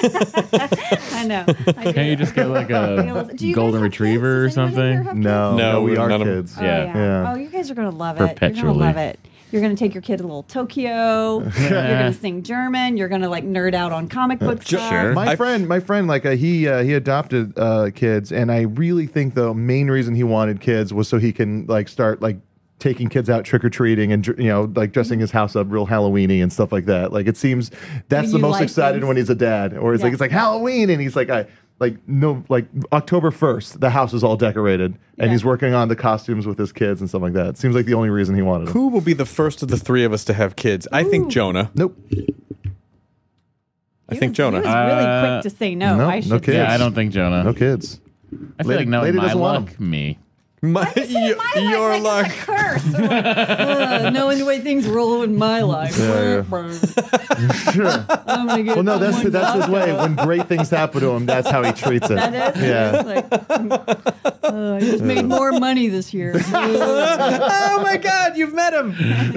I know. I Can't you just get like a Do you guys golden have retriever or kids? Does anyone in here something? have No, kids? No, no, we we- are none of- kids. Oh, Yeah. yeah. Yeah. Oh, you guys are going to love it. You're going to Perpetually. love it. You're going to take your kid to little Tokyo. You're going to sing German. You're going to like nerd out on comic book stuff. Sure. My I- friend, my friend, like uh, he uh, he adopted uh, kids, and I really think the main reason he wanted kids was so he can like start like taking kids out trick or treating and you know like dressing his house up real Halloweeny and stuff like that. Like it seems that's Giving the you most excited license. when he's a dad, or it's like Yeah. it's like Halloween, and he's like I. Like no, like October first, the house is all decorated, and Yeah. he's working on the costumes with his kids and stuff like that. It seems like the only reason he wanted them. Who will be the first of the three of us to have kids? I think Jonah. Nope. I He think was- Jonah. He was really Uh, quick to say no. no, I no should kids. say. Yeah, I don't think Jonah. No kids. I feel Lady- like no, lady my doesn't want luck, me. My, Say y- my your life luck. like it's a curse. uh, knowing the way things roll in my life. Yeah, I'm gonna get Well, no, that's someone that's his vodka. way. When great things happen to him, that's how he treats it. That is. Yeah. Like, uh, I just made more money this year. Oh my god, you've met him.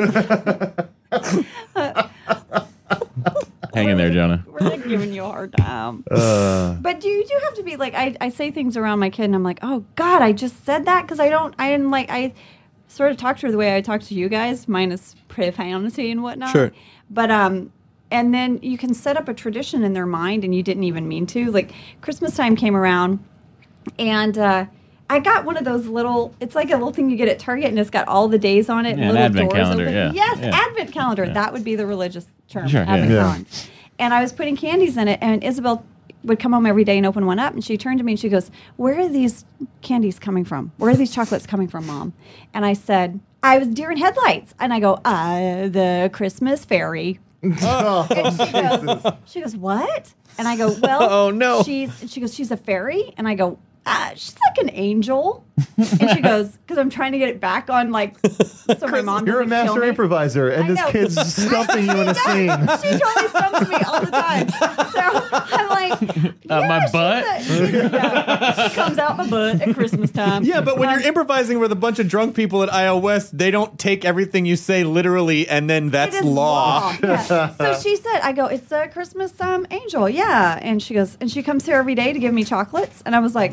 Hang in there, Jonah. We're like giving you a hard time. Uh, But do you do have to be like I, I say things around my kid and I'm like, oh God, I just said that because I don't I didn't like I sort of talk to her the way I talk to you guys, minus profanity and whatnot. Sure. But um and then you can set up a tradition in their mind and you didn't even mean to. Like Christmas time came around and uh I got one of those little, it's like a little thing you get at Target and it's got all the days on it. Yeah, and an little advent doors calendar, open. yeah. Yes, Yeah. advent calendar. That would be the religious term. Sure, yeah. advent Yeah. calendar. And I was putting candies in it and Isabel would come home every day and open one up and she turned to me and she goes, where are these candies coming from? Where are these chocolates coming from, Mom? And I said, I was deer in headlights. And I go, uh, the Christmas fairy. And she goes, she goes, what? And I go, well, Oh, no. She's, and she goes, she's a fairy? And I go, uh, she's like an angel. And she goes, because I'm trying to get it back on, like, so my mom you're a doesn't kill master me. improviser, and I this know. kid's stuffing you in a scene. She totally stumps me all the time. So I'm like, yeah, my she's butt? a- she's- yeah, she comes out my butt at Christmas time. Yeah, but when Um, you're improvising with a bunch of drunk people at I O West, they don't take everything you say literally, and then that's It is law. Yeah. So she said, I go, it's a Christmas um, angel. Yeah. And she goes, and she comes here every day to give me chocolates. And I was like,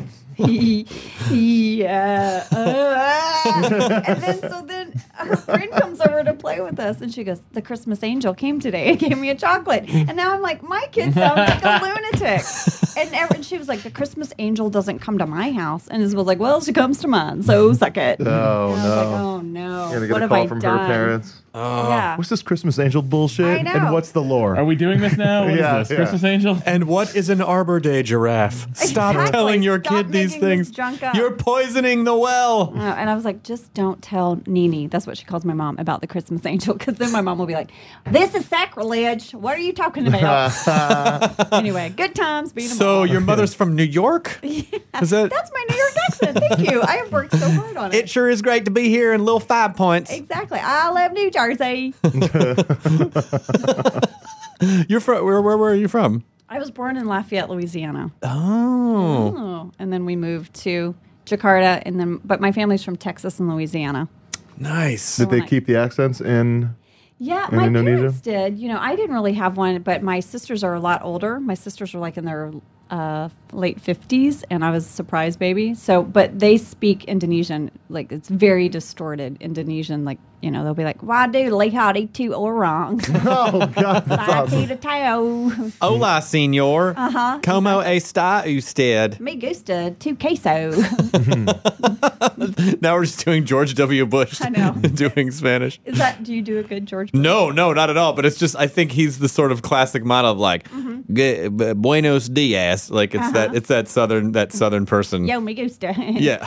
yeah. Uh, and then, so then her friend comes over to play with us. And she goes, the Christmas angel came today and gave me a chocolate. And now I'm like, my kid sounds like a lunatic. And, ever, and she was like, the Christmas angel doesn't come to my house. And Isabel's like, well, she comes to mine. So suck it. Oh, And I was no. like, oh, no. Yeah, they get what a have call I from done? her parents. Yeah. What's this Christmas angel bullshit? I know. And what's the lore? Are we doing this now? What is Yeah, this? yeah. Christmas Angel? And what is an Arbor Day giraffe? Stop Exactly. telling your Stop kid these making this things. junk up. You're poisoning the well. Uh, and I was like, just don't tell Nene. That's what she calls my mom about the Christmas angel. Because then my mom will be like, this is sacrilege. What are you talking about? Anyway, good times being a So mom. your mother's from New York? Is that? That's my New York accent. Thank you. I have worked so hard on it. It sure is great to be here in Little Five Points. Exactly. I love New Jersey. You're from where? Where, where are you from? I was born in Lafayette, Louisiana. Oh, Oh. And then we moved to Jakarta, and then but my family's from Texas and Louisiana. nice. Did they when I- keep the accents in? Yeah, In my Indonesia? parents did. You know, I didn't really have one, but my sisters are a lot older. My sisters were like in their uh, late fifties, and I was a surprise baby. So, but they speak Indonesian, like it's very distorted Indonesian. Like, you know, they'll be like, "Why do lihat itu orang? Oh God, that's Saya awesome. tidak tahu. Hola, senor. Uh-huh. Como está usted? Me gusta tu queso." Now we're just doing George W. Bush. I know. doing Spanish. Is that? Do you do a good George? Bush? No, no, not at all. But it's just I think he's the sort of classic model of like Mm-hmm. "Gu- b- Buenos dias. Like it's that it's that southern that southern person. Uh-huh. Yo, me gusta. Yeah.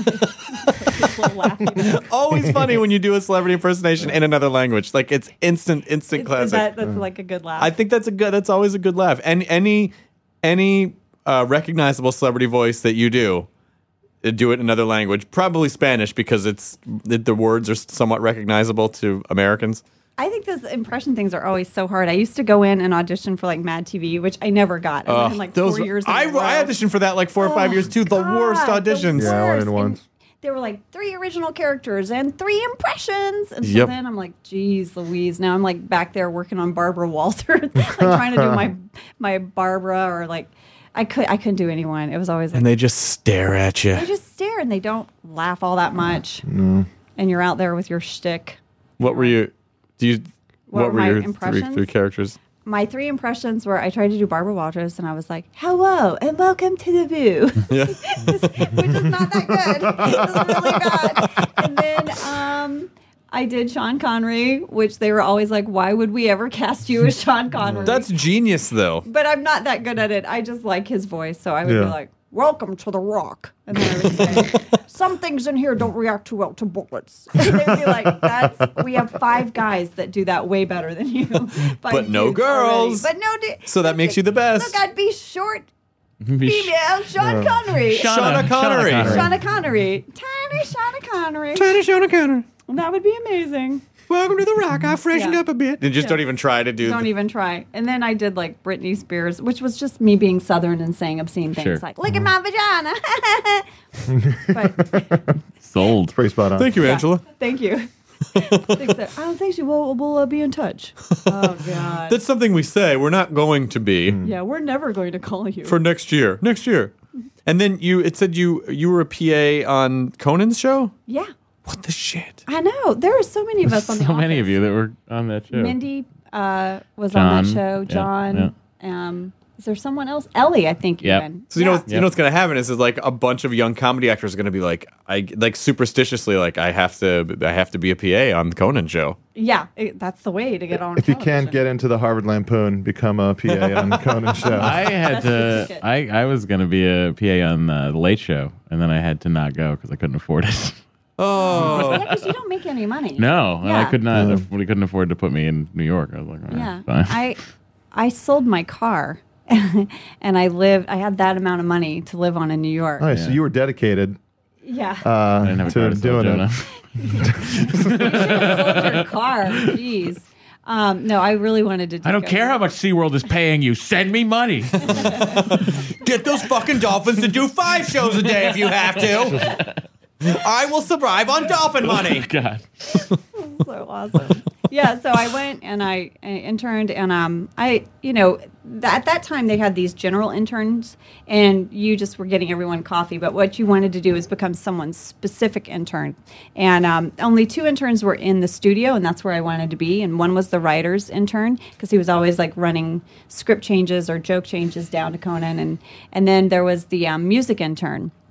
Little laughing. Always funny when you do a celebrity impersonation in another language. Like it's instant, instant Is classic. that, that's like a good laugh. I think that's a good. That's always a good laugh. And any any uh, recognizable celebrity voice that you do, uh, do it in another language. Probably Spanish because it's the, the words are somewhat recognizable to Americans. I think those impression things are always so hard. I used to go in and audition for like Mad T V, which I never got. I went in like Those four years. in I, a row. I auditioned for that like four or five years too. The God, worst the auditions. Yeah, I went in worst. once. And there were like three original characters and three impressions. And so Yep. then I'm like, geez, Louise. Now I'm like back there working on Barbara Walter, like trying to do my my Barbara or like I could I couldn't do anyone. It was always like And they just stare at you. they just stare and they don't laugh all that much. And you're out there with your shtick. What were you? Do you? What What, were were my your three, impressions? three characters? My three impressions were I tried to do Barbara Walters and I was like, hello and welcome to the View. Yeah. Which is not that good. It's really bad. And then um, I did Sean Connery, which they were always like, why would we ever cast you as Sean Connery? That's genius, though. But I'm not that good at it. I just like his voice. So I would Yeah. be like, welcome to the Rock. And then I would say, some things in here don't react too well to bullets. And they'd be like, that's, we have five guys that do that way better than you. Five But no dudes girls. already. But no dude. So that makes you the best. Look, I'd be short female Sean Connery. Shauna Connery. Shauna Connery. Tiny Shauna Connery. Tiny Shauna Connery. That would be amazing. Welcome to the Rock. I freshened Yeah. up a bit. And just Yeah. don't even try to do. Don't the- even try. And then I did like Britney Spears, which was just me being Southern and saying obscene things Sure. like, look at my vagina. But Sold. Pretty spot on. Thank you, Angela. thank you. Thanks, sir. I don't think so. We'll, we'll uh, be in touch. Oh, God. That's something we say. We're not going to be yeah, we're never going to call you. for next year. Next year. And then you, it said you you were a P A on Conan's show. yeah. What the shit? I know. There are so many of us on the So many of Office. you that were on that show. Mindy uh, was on that John. show. Yeah, John. Um, is there someone else? Ellie, I think. Yep. Even. So you know, Yeah. what's, you know what's going to happen is, is like a bunch of young comedy actors are going to be like, I like superstitiously like I have to I have to be a P A on the Conan show. Yeah, it, that's the way to get on. If you can't television. get into the Harvard Lampoon, become a P A on Conan's show. I had That's the to. ticket. I, I was going to be a P A on uh, the Late Show, and then I had to not go because I couldn't afford it. Oh, Yeah, because you don't make any money. No, and I Yeah. could not. aff- We couldn't afford to put me in New York. I was like, all right, Yeah, fine. I I sold my car, and I lived. I had that amount of money to live on in New York. Nice. So you were dedicated Yeah, uh, I didn't have a car to to sell, doing Jonah. it. sold your car. Jeez. Um, no, I really wanted to. Do I don't go care there. how much SeaWorld is paying you. Send me money. get those fucking dolphins to do five shows a day if you have to. I will survive on dolphin money. God. So awesome. Yeah, so I went and I, I interned, and um, I, you know, th- at that time they had these general interns, and you just were getting everyone coffee. But what you wanted to do is become someone's specific intern, and um, only two interns were in the studio, and that's where I wanted to be. And one was the writer's intern because he was always like running script changes or joke changes down to Conan, and and then there was the um, music intern.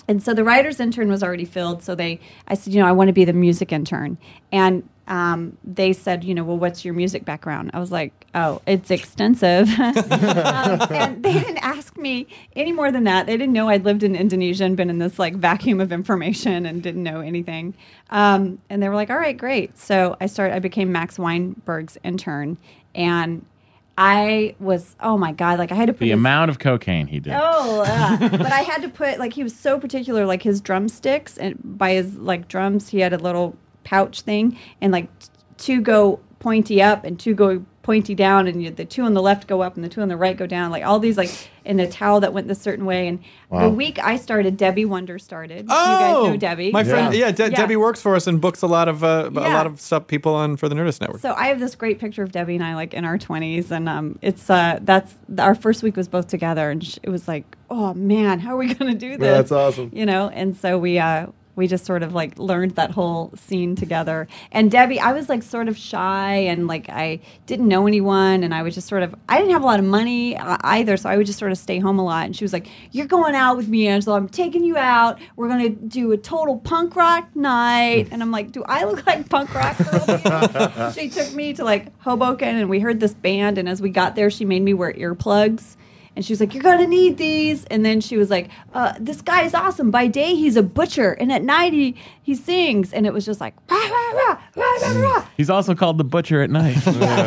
and so the writer's intern was already filled. So they, I said, you know, I want to be the music intern. And um, they said, you know, well, what's your music background? I was like, oh, it's extensive. um, and they didn't ask me any more than that. They didn't know I'd lived in Indonesia and been in this like vacuum of information and didn't know anything. Um, and they were like, all right, great. So I started, I became Max Weinberg's intern. And I was, oh my God, like I had to put The his, amount of cocaine he did. Oh, uh, but I had to put, like, he was so particular, like his drumsticks, and by his, like, drums, he had a little pouch thing, and, like, t- two go pointy up and two go pointy down, and you, the two on the left go up and the two on the right go down, like, all these, like, in a towel that went this certain way. And Wow. the week I started, Debbie Wonder started. Oh, you guys know Debbie. My friend, yeah, Yeah. De- Yeah. Debbie works for us and books a lot of uh, a Yeah. lot of stuff people on for the Nerdist Network. So I have this great picture of Debbie and I, like, in our twenties, and um, it's uh, that's our first week was both together, and sh- it was like, oh man, how are we going to do this? Yeah, that's awesome. You know, and so we uh, we just sort of like learned that whole scene together. And Debbie, I was like sort of shy, and like I didn't know anyone, and I was just sort of I didn't have a lot of money uh, either, so I would just sort of stay home a lot. And she was like, "You're going out with me, Angela. I'm taking you out. We're gonna do a total punk rock night." And I'm like, "Do I look like punk rock girl to you?" She took me to like Hoboken, and we heard this band. And as we got there, she made me wear earplugs. And she was like, "You're going to need these." And then she was like, uh, "This guy is awesome. By day, he's a butcher. And at night, he, he sings." And it was just like, rah, rah, rah, rah, rah, rah. He's also called the Butcher at night.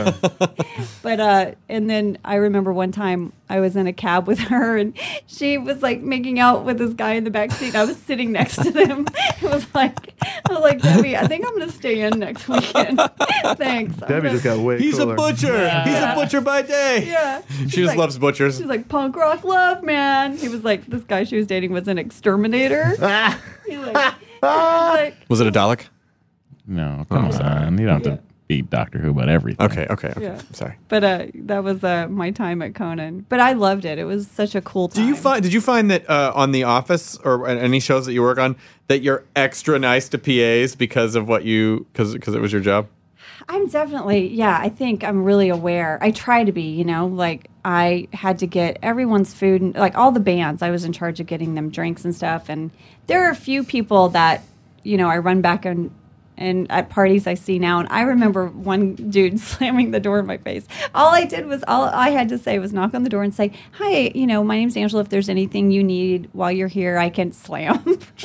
But, uh, and then I remember one time I was in a cab with her, and she was like making out with this guy in the back seat. I was sitting next to them. It was like, I was like, "Debbie, I think I'm going to stay in next weekend." Thanks. I'm Debbie gonna- just got way He's cooler. a butcher. He's a butcher by day. Yeah. She She's just like- loves butchers. She's like, "Punk rock love, man." He was like, this guy she was dating was an exterminator. He like, he was like, Was it a Dalek? No, come on. You don't have to be Doctor Who about everything. Okay, okay, okay. Yeah. Sorry. but uh, that was uh, my time at Conan. But I loved it. It was such a cool time. Do you find? Did you find that uh, on The Office or at any shows that you work on that you're extra nice to P As because of what you because because it was your job? I'm definitely, yeah, I think I'm really aware. I try to be, you know, like I had to get everyone's food, and like all the bands, I was in charge of getting them drinks and stuff. And there are a few people that, you know, I run back and and at parties I see now. And I remember one dude slamming the door in my face. All I did was, all I had to say was knock on the door and say, "Hi, you know, my name's Angela. If there's anything you need while you're here, I can slam."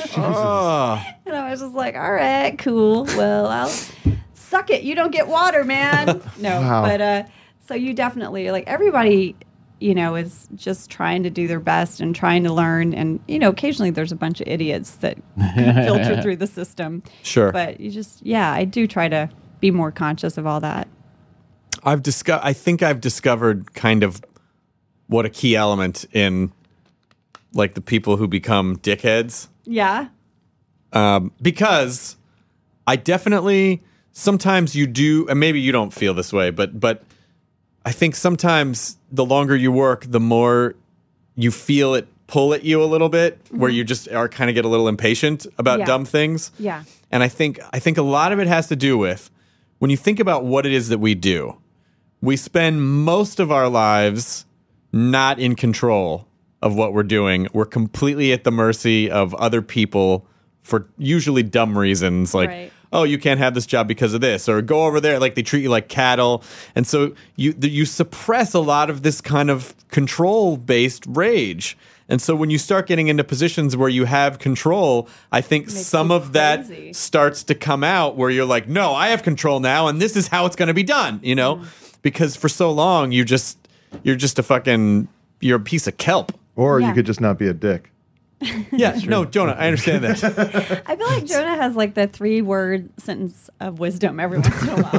Oh, And I was just like, "All right, cool. Well, I'll suck it. You don't get water, man." No, Wow. but uh, so you definitely, like, everybody, you know, is just trying to do their best and trying to learn. And, you know, occasionally there's a bunch of idiots that filter through the system. Sure. But you just, yeah, I do try to be more conscious of all that. I've discovered. I think I've discovered kind of what a key element in like the people who become dickheads. Yeah. Um, because I definitely sometimes you do, and maybe you don't feel this way, but but I think sometimes the longer you work, the more you feel it pull at you a little bit, where you just are kind of get a little impatient about Yeah. dumb things. Yeah. And I think I think a lot of it has to do with when you think about what it is that we do. We spend most of our lives not in control of what we're doing. We're completely at the mercy of other people for usually dumb reasons, like, Right. oh, you can't have this job because of this, or go over there, like they treat you like cattle. And so you the, you suppress a lot of this kind of control-based rage. And so when you start getting into positions where you have control, I think Makes some you of that crazy. starts to come out where you're like, no, I have control now, and this is how it's going to be done, you know? Mm. Because for so long, you just you're just a fucking you're a piece of kelp. Or Yeah. you could just not be a dick. Yeah, no, Jonah, I understand that. I feel like Jonah has like the three word sentence of wisdom every once in a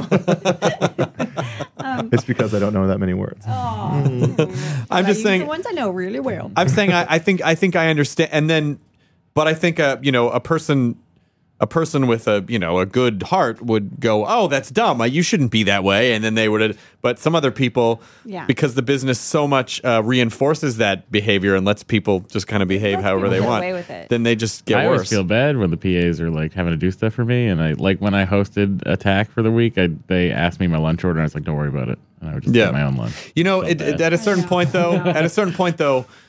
while. It's because I don't know that many words. I'm I just use saying. the ones I know really well. I'm saying I, I think I think I understand, and then, but I think uh, you know a person, a person with a you know a good heart would go, oh, that's dumb. You shouldn't be that way, and then they would. But some other people, Yeah. because the business so much uh, reinforces that behavior and lets people just kind of behave lets however people they get want, away with it. then they just get I worse. always feel bad when the P As are like having to do stuff for me, and I like when I hosted Attack for the week. I they asked me my lunch order, and I was like, "Don't worry about it," and I would just Yeah. get my own lunch. You know, So it, bad. it- at a certain point though, at a certain point though,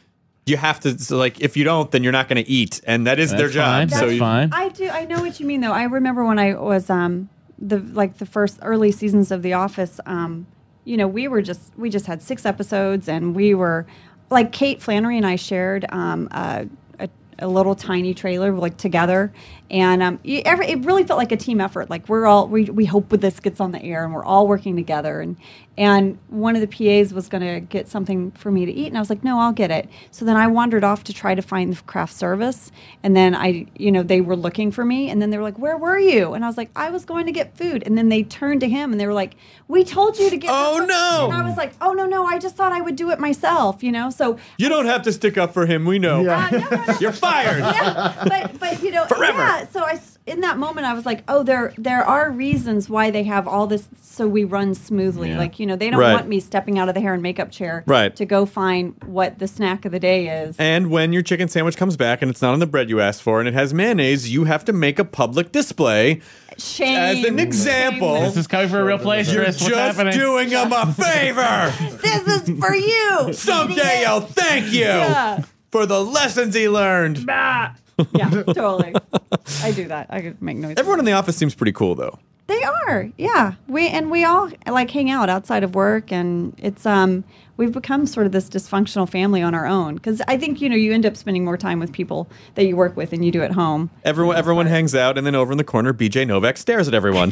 you have to so like if you don't, then you're not going to eat, and that is That's their job. fine. So That's you, fine. I do. I know what you mean, though. I remember when I was um the like the first early seasons of The Office. Um, you know, we were just we just had six episodes, and we were like Kate Flannery and I shared um a, a, a little tiny trailer like together, and um you, every, it really felt like a team effort. Like we're all we we hope this gets on the air, and we're all working together. And and one of the P As was going to get something for me to eat, and I was like, no, I'll get it. So then I wandered off to try to find the craft service, and then I, you know, they were looking for me, and then they were like, where were you? And I was like, I was going to get food. And then they turned to him, and they were like, we told you to get Oh, food. no. And I was like, oh, no, no, I just thought I would do it myself, you know? So you don't have to stick up for him. We know. uh, no, no, no. You're fired. Yeah, but but you know, Forever. yeah. So I s- in that moment I was like, oh, there there are reasons why they have all this, so we run smoothly. Yeah. Like you know, they don't Right. want me stepping out of the hair and makeup chair, Right. to go find what the snack of the day is. And when your chicken sandwich comes back and it's not on the bread you asked for and it has mayonnaise, you have to make a public display. Shame. As an example, Shame. This is coming for a real place, You're Chris. What's just happening? doing them a favor. This is for you. Someday idiot. I'll thank you Yeah. for the lessons he learned. Yeah, totally. I do that. I could make noise. Everyone in the office seems pretty cool, though. They are, yeah. We and we all like hang out outside of work, and it's um we've become sort of this dysfunctional family on our own. Because I think you know you end up spending more time with people that you work with than you do at home. Everyone, everyone hangs out, and then over in the corner, B J Novak stares at everyone.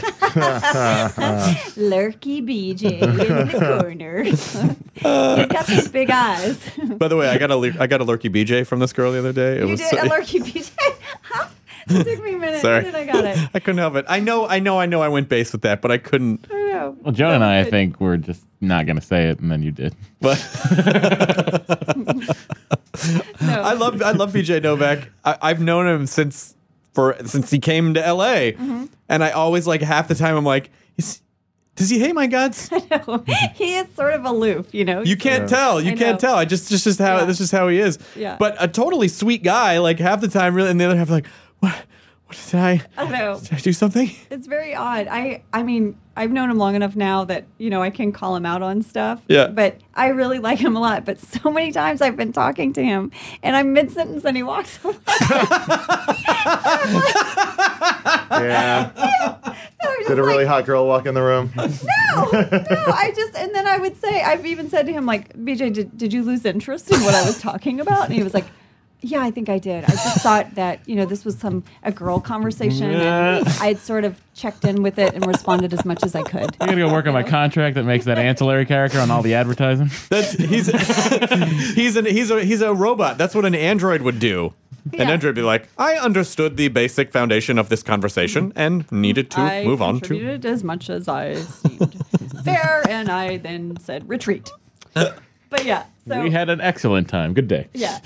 Lurky B J in the corner. He's got these big eyes. By the way, I got a lur- I got a lurky B J from this girl the other day. It You was did so- a lurky B J. Huh? It took me a minute. Sorry, And then I got it. I couldn't help it. I know, I know, I know. I went base with that, but I couldn't. I know. Well, Joan and I, I Good. think, were just not going to say it, and then you did. But No. I love I love B J Novak. I, I've known him since for since he came to L A, Mm-hmm. and I always like half the time I'm like, is, does he hate my guts? He is sort of aloof, you know. You can't tell. You I can't know. tell. I just just just how Yeah. this is how he is. Yeah. But a totally sweet guy. Like half the time, really, and the other half like, what? What did I? I know. Did I do something? It's very odd. I I mean, I've known him long enough now that, you know, I can call him out on stuff. Yeah. But I really like him a lot. But so many times I've been talking to him and I'm mid sentence and he walks away. Yeah. I'm just Did a really like, hot girl walk in the room? No, no. I just, and then I would say, I've even said to him, like, B J, did, did you lose interest in what I was talking about? And he was like, yeah, I think I did. I just thought that, you know, this was some a girl conversation, and I had sort of checked in with it and responded as much as I could. I got to go work on my contract that makes that ancillary character on all the advertising. That's he's he's an he's a he's a robot. That's what an android would do. An Yeah. android would be like, I understood the basic foundation of this conversation and needed to I move on to. contributed as much as I seemed fair, and I then said retreat. But yeah, so We had an excellent time. Good day. yeah.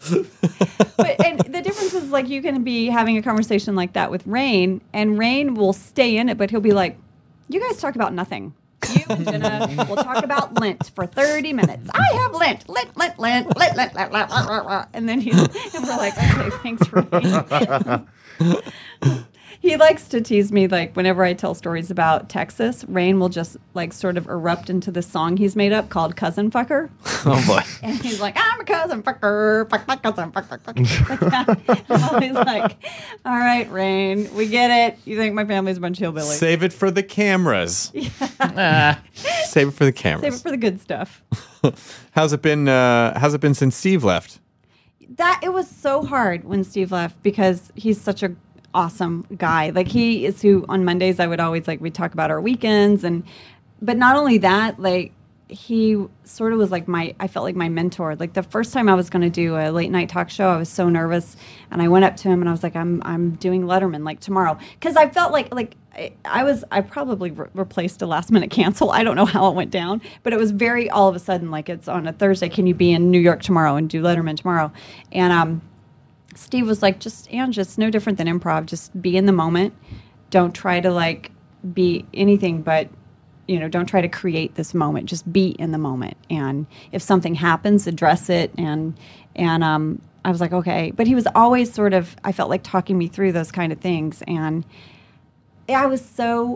But and the difference is like you can be having a conversation like that with Rain, and Rain will stay in it, but he'll be like, "You guys talk about nothing. You and Jenna will talk about lint for thirty minutes. I have lint, lint, lint, lint, lint, lint, lint, lint, lint, lint, lint." And then he's and we're like, "Okay, thanks, Rain." He likes to tease me, like whenever I tell stories about Texas, Rain will just like sort of erupt into this song he's made up called "Cousin Fucker." Oh boy. And he's like, I'm a cousin fucker, fuck my cousin, fuck, fuck, fuck. Like that. I'm always like, all right, Rain, we get it. You think my family's a bunch of hillbillies. Save it for the cameras. Ah, Save it for the Save it cameras. for the good stuff. How's it been? Uh, how's it been since Steve left? That, it was so hard when Steve left because he's such a awesome guy. Like he is who on Mondays I would always like, we'd talk about our weekends. And, but not only that, like, he sort of was like my, I felt like my mentor. Like the first time I was going to do a late night talk show, I was so nervous, and I went up to him and I was like, I'm, I'm doing Letterman like tomorrow. Cause I felt like, like I, I was, I probably re- replaced a last minute cancel. I don't know how it went down, but it was very, all of a sudden, like it's on a Thursday. Can you be in New York tomorrow and do Letterman tomorrow? And, um, Steve was like, just, and just no different than improv. Just be in the moment. Don't try to like be anything but, you know, don't try to create this moment. Just be in the moment. And if something happens, address it. And, and, um, I was like, okay. But he was always sort of, I felt like talking me through those kind of things. And I was so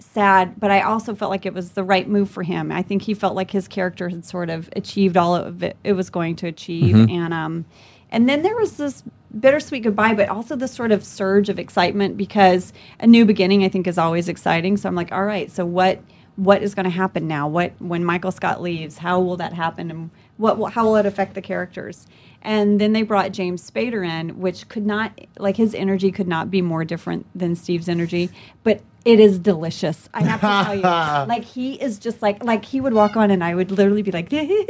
sad, but I also felt like it was the right move for him. I think he felt like his character had sort of achieved all of it it was going to achieve, Mm-hmm. and um, and then there was this bittersweet goodbye, but also this sort of surge of excitement because a new beginning, I think, is always exciting. So I'm like, all right, so what what is going to happen now? What when Michael Scott leaves? How will that happen? And what how will it affect the characters? And then they brought James Spader in, which could not, like his energy could not be more different than Steve's energy, but it is delicious. I have to tell you, like he is just like, like he would walk on and I would literally be like,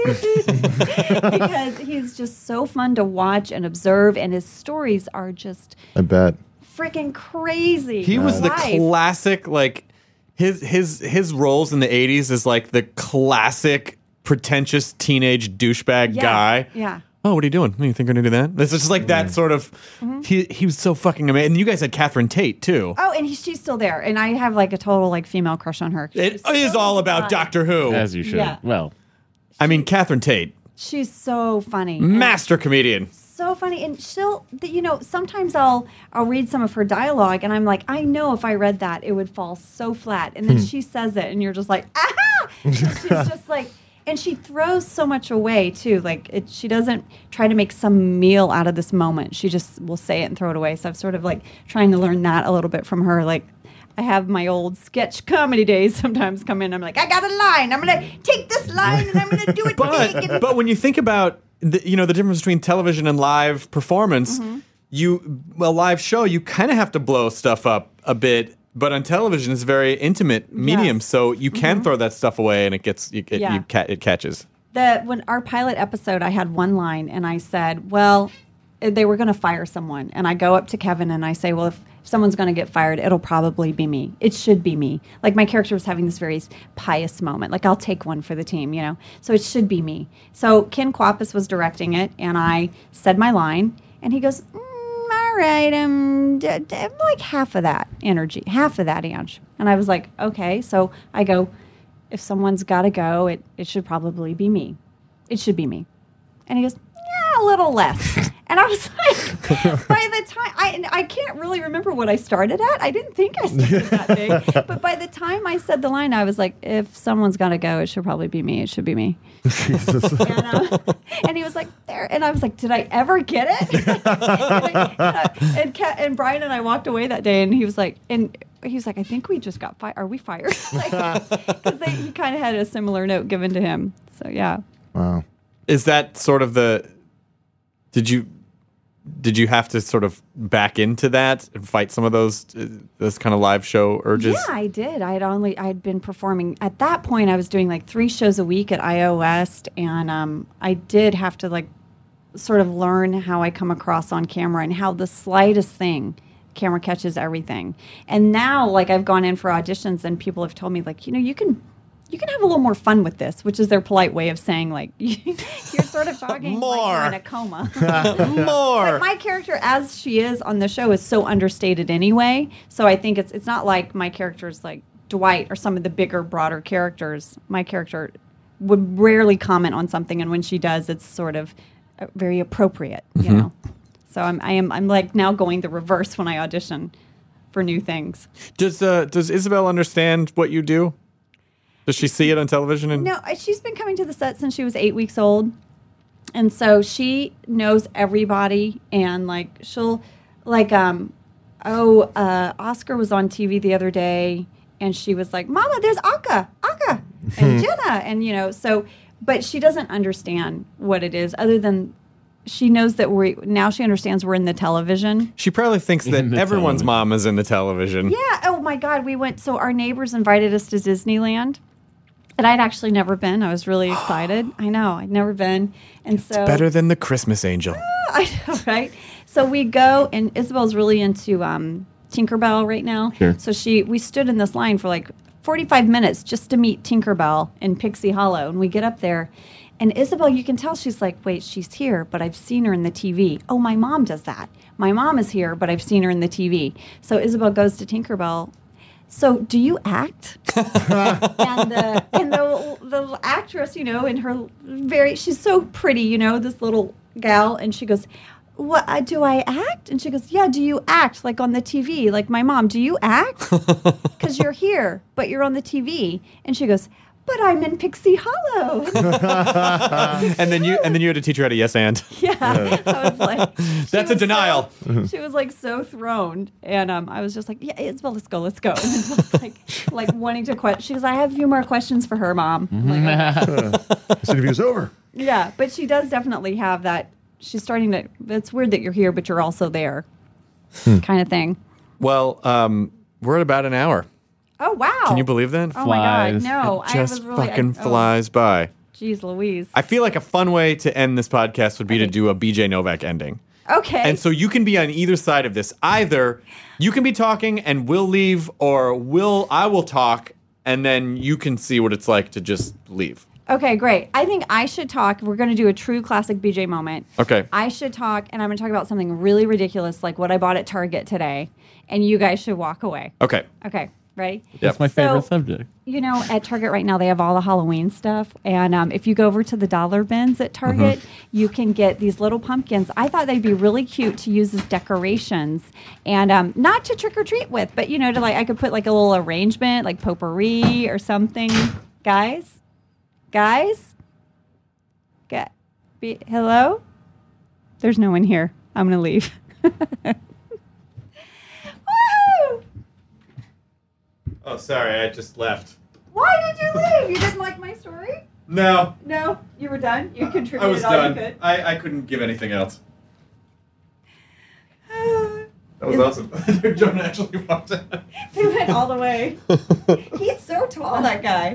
because he's just so fun to watch and observe, and his stories are just I bet. freaking crazy. He was the Life. classic, like his his his roles in the eighties is like the classic pretentious teenage douchebag Yeah, guy. Yeah. Oh, what are you doing? You think we're gonna do that? It's just like that sort of. He he was so fucking amazing. And you guys had Catherine Tate too. Oh, and he, she's still there, and I have like a total like female crush on her. It She's is so all about fun. Doctor Who. As you should. Yeah. Well, I mean, Catherine Tate, She's so funny. master comedian. So funny, and she'll, you know, sometimes I'll I'll read some of her dialogue, and I'm like, I know if I read that, it would fall so flat, and then she says it, and you're just like, ah! And she's just like, and she throws so much away too. Like, it, she doesn't try to make some meal out of this moment. She just will say it and throw it away. So I'm sort of like trying to learn that a little bit from her. Like, I have my old sketch comedy days sometimes come in. I'm like, I got a line. I'm gonna take this line and I'm gonna do it big. But And but when you think about the, you know the difference between television and live performance, you a live show you kind of have to blow stuff up a bit. But on television, it's a very intimate medium, Yes. so you can throw that stuff away, and it gets you, it, Yeah. you ca- it catches. the when our pilot episode, I had one line, and I said, "Well, they were going to fire someone," and I go up to Kevin and I say, "Well, if someone's going to get fired, it'll probably be me. It should be me." Like my character was having this very pious moment, like I'll take one for the team, you know. So it should be me. So Ken Kwapis was directing it, and I said my line, and he goes, mm, "All right, um, d- d- like half of that energy, half of that, Ange." And I was like, "Okay." So I go, if someone's got to go, it, it should probably be me. It should be me. And he goes, yeah, a little less. And I was like, by the time, I, and I can't really remember what I started at. I didn't think I started that big. But by the time I said the line, I was like, if someone's got to go, it should probably be me. It should be me. Jesus. And, uh, and he was like, there. And I was like, did I ever get it? and, uh, and, Kat, and Brian and I walked away that day, and he was like, and he was like, I think we just got fired. Are we fired? Because like, he kind of had a similar note given to him. So, yeah. Wow. Is that sort of the? Did you did you have to sort of back into that and fight some of those uh, those kind of live show urges? Yeah, I did. I had only I had been performing at that point. I was doing like three shows a week at I O West, and um, I did have to like sort of learn how I come across on camera and how the slightest thing camera catches everything. And now, like I've gone in for auditions, and people have told me like, you know, you can. You can have a little more fun with this, which is their polite way of saying, like, you're sort of talking like More. you're in a coma. More. But my character, as she is on the show, is so understated anyway. So I think it's it's not like my character's like Dwight or some of the bigger, broader characters. My character would rarely comment on something, and when she does, it's sort of uh, very appropriate, you know. So I'm I am I'm like now going the reverse when I audition for new things. Does uh, does Isabel understand what you do? Does she see it on television? And No, I- she's been coming to the set since she was eight weeks old. And so she knows everybody, and like she'll like um oh uh Oscar was on T V the other day, and she was like, "Mama, there's Akka, Akka, and Jenna," and you know, so but she doesn't understand what it is other than she knows that we now she understands we're in the television. she probably thinks that In the everyone's television. mom is in the television. Yeah. Oh my God. We went. So our neighbors invited us to Disneyland, and I'd actually never been. I was really excited. I know I'd never been, and so Better than the Christmas Angel. I know, right? So we go, and Isabel's really into um, Tinkerbell right now. Sure. So she, we stood in this line for like forty-five minutes just to meet Tinkerbell in Pixie Hollow, and we get up there. And Isabel, you can tell she's like, wait, she's here, but I've seen her in the T V. Oh, my mom does that. My mom is here, but I've seen her in the T V. So Isabel goes to Tinkerbell. So do you act? and the and the the actress, you know, in her very, she's so pretty, you know, this little gal, and she goes, what uh, do I act? And she goes, yeah, do you act like on the T V? Like my mom, do you act? Because you're here, but you're on the T V. And she goes, but I'm in Pixie Hollow. and then you and then you had to teach her how to yes and. Yeah. I was like, That's a denial. So, she was like so thrown. And um, I was just like, yeah, Isabel, let's go, let's go. And Isabel's like, like wanting to question. She goes, I have a few more questions for her, Mom. I'm like, This interview's over. yeah, but she does definitely have that. She's starting to, it's weird that you're here, but you're also there kind of thing. Well, um, we're at about an hour. Oh, wow. Can you believe that? Oh, my God. Flies. No. It I just was really, fucking I, oh, flies by. Jeez Louise. I feel like a fun way to end this podcast would be to Okay. do a B J Novak ending. Okay. And so you can be on either side of this. Either you can be talking and we'll leave, or will I will talk and then you can see what it's like to just leave. Okay, great. I think I should talk. We're going to do a true classic B J moment. Okay. I should talk, and I'm going to talk about something really ridiculous, like what I bought at Target today, and you guys should walk away. Okay. Okay, ready? That's my favorite So- subject. You know, at Target right now, they have all the Halloween stuff. And um, if you go over to the dollar bins at Target, you can get these little pumpkins. I thought they'd be really cute to use as decorations. And um, not to trick or treat with, but, you know, to like, I could put like a little arrangement, like potpourri or something. Guys? Guys? Get, be, hello? There's no one here. I'm going to leave. Woo! Oh, sorry. I just left. Why did you leave? You didn't like my story? No. No, you were done. You contributed I was all done. you could. I, I couldn't give anything else. they That was awesome. John actually walked out. went all the way. He's so tall, that guy.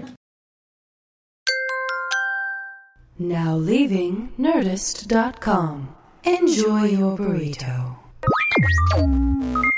Now leaving Nerdist dot com. Enjoy your burrito.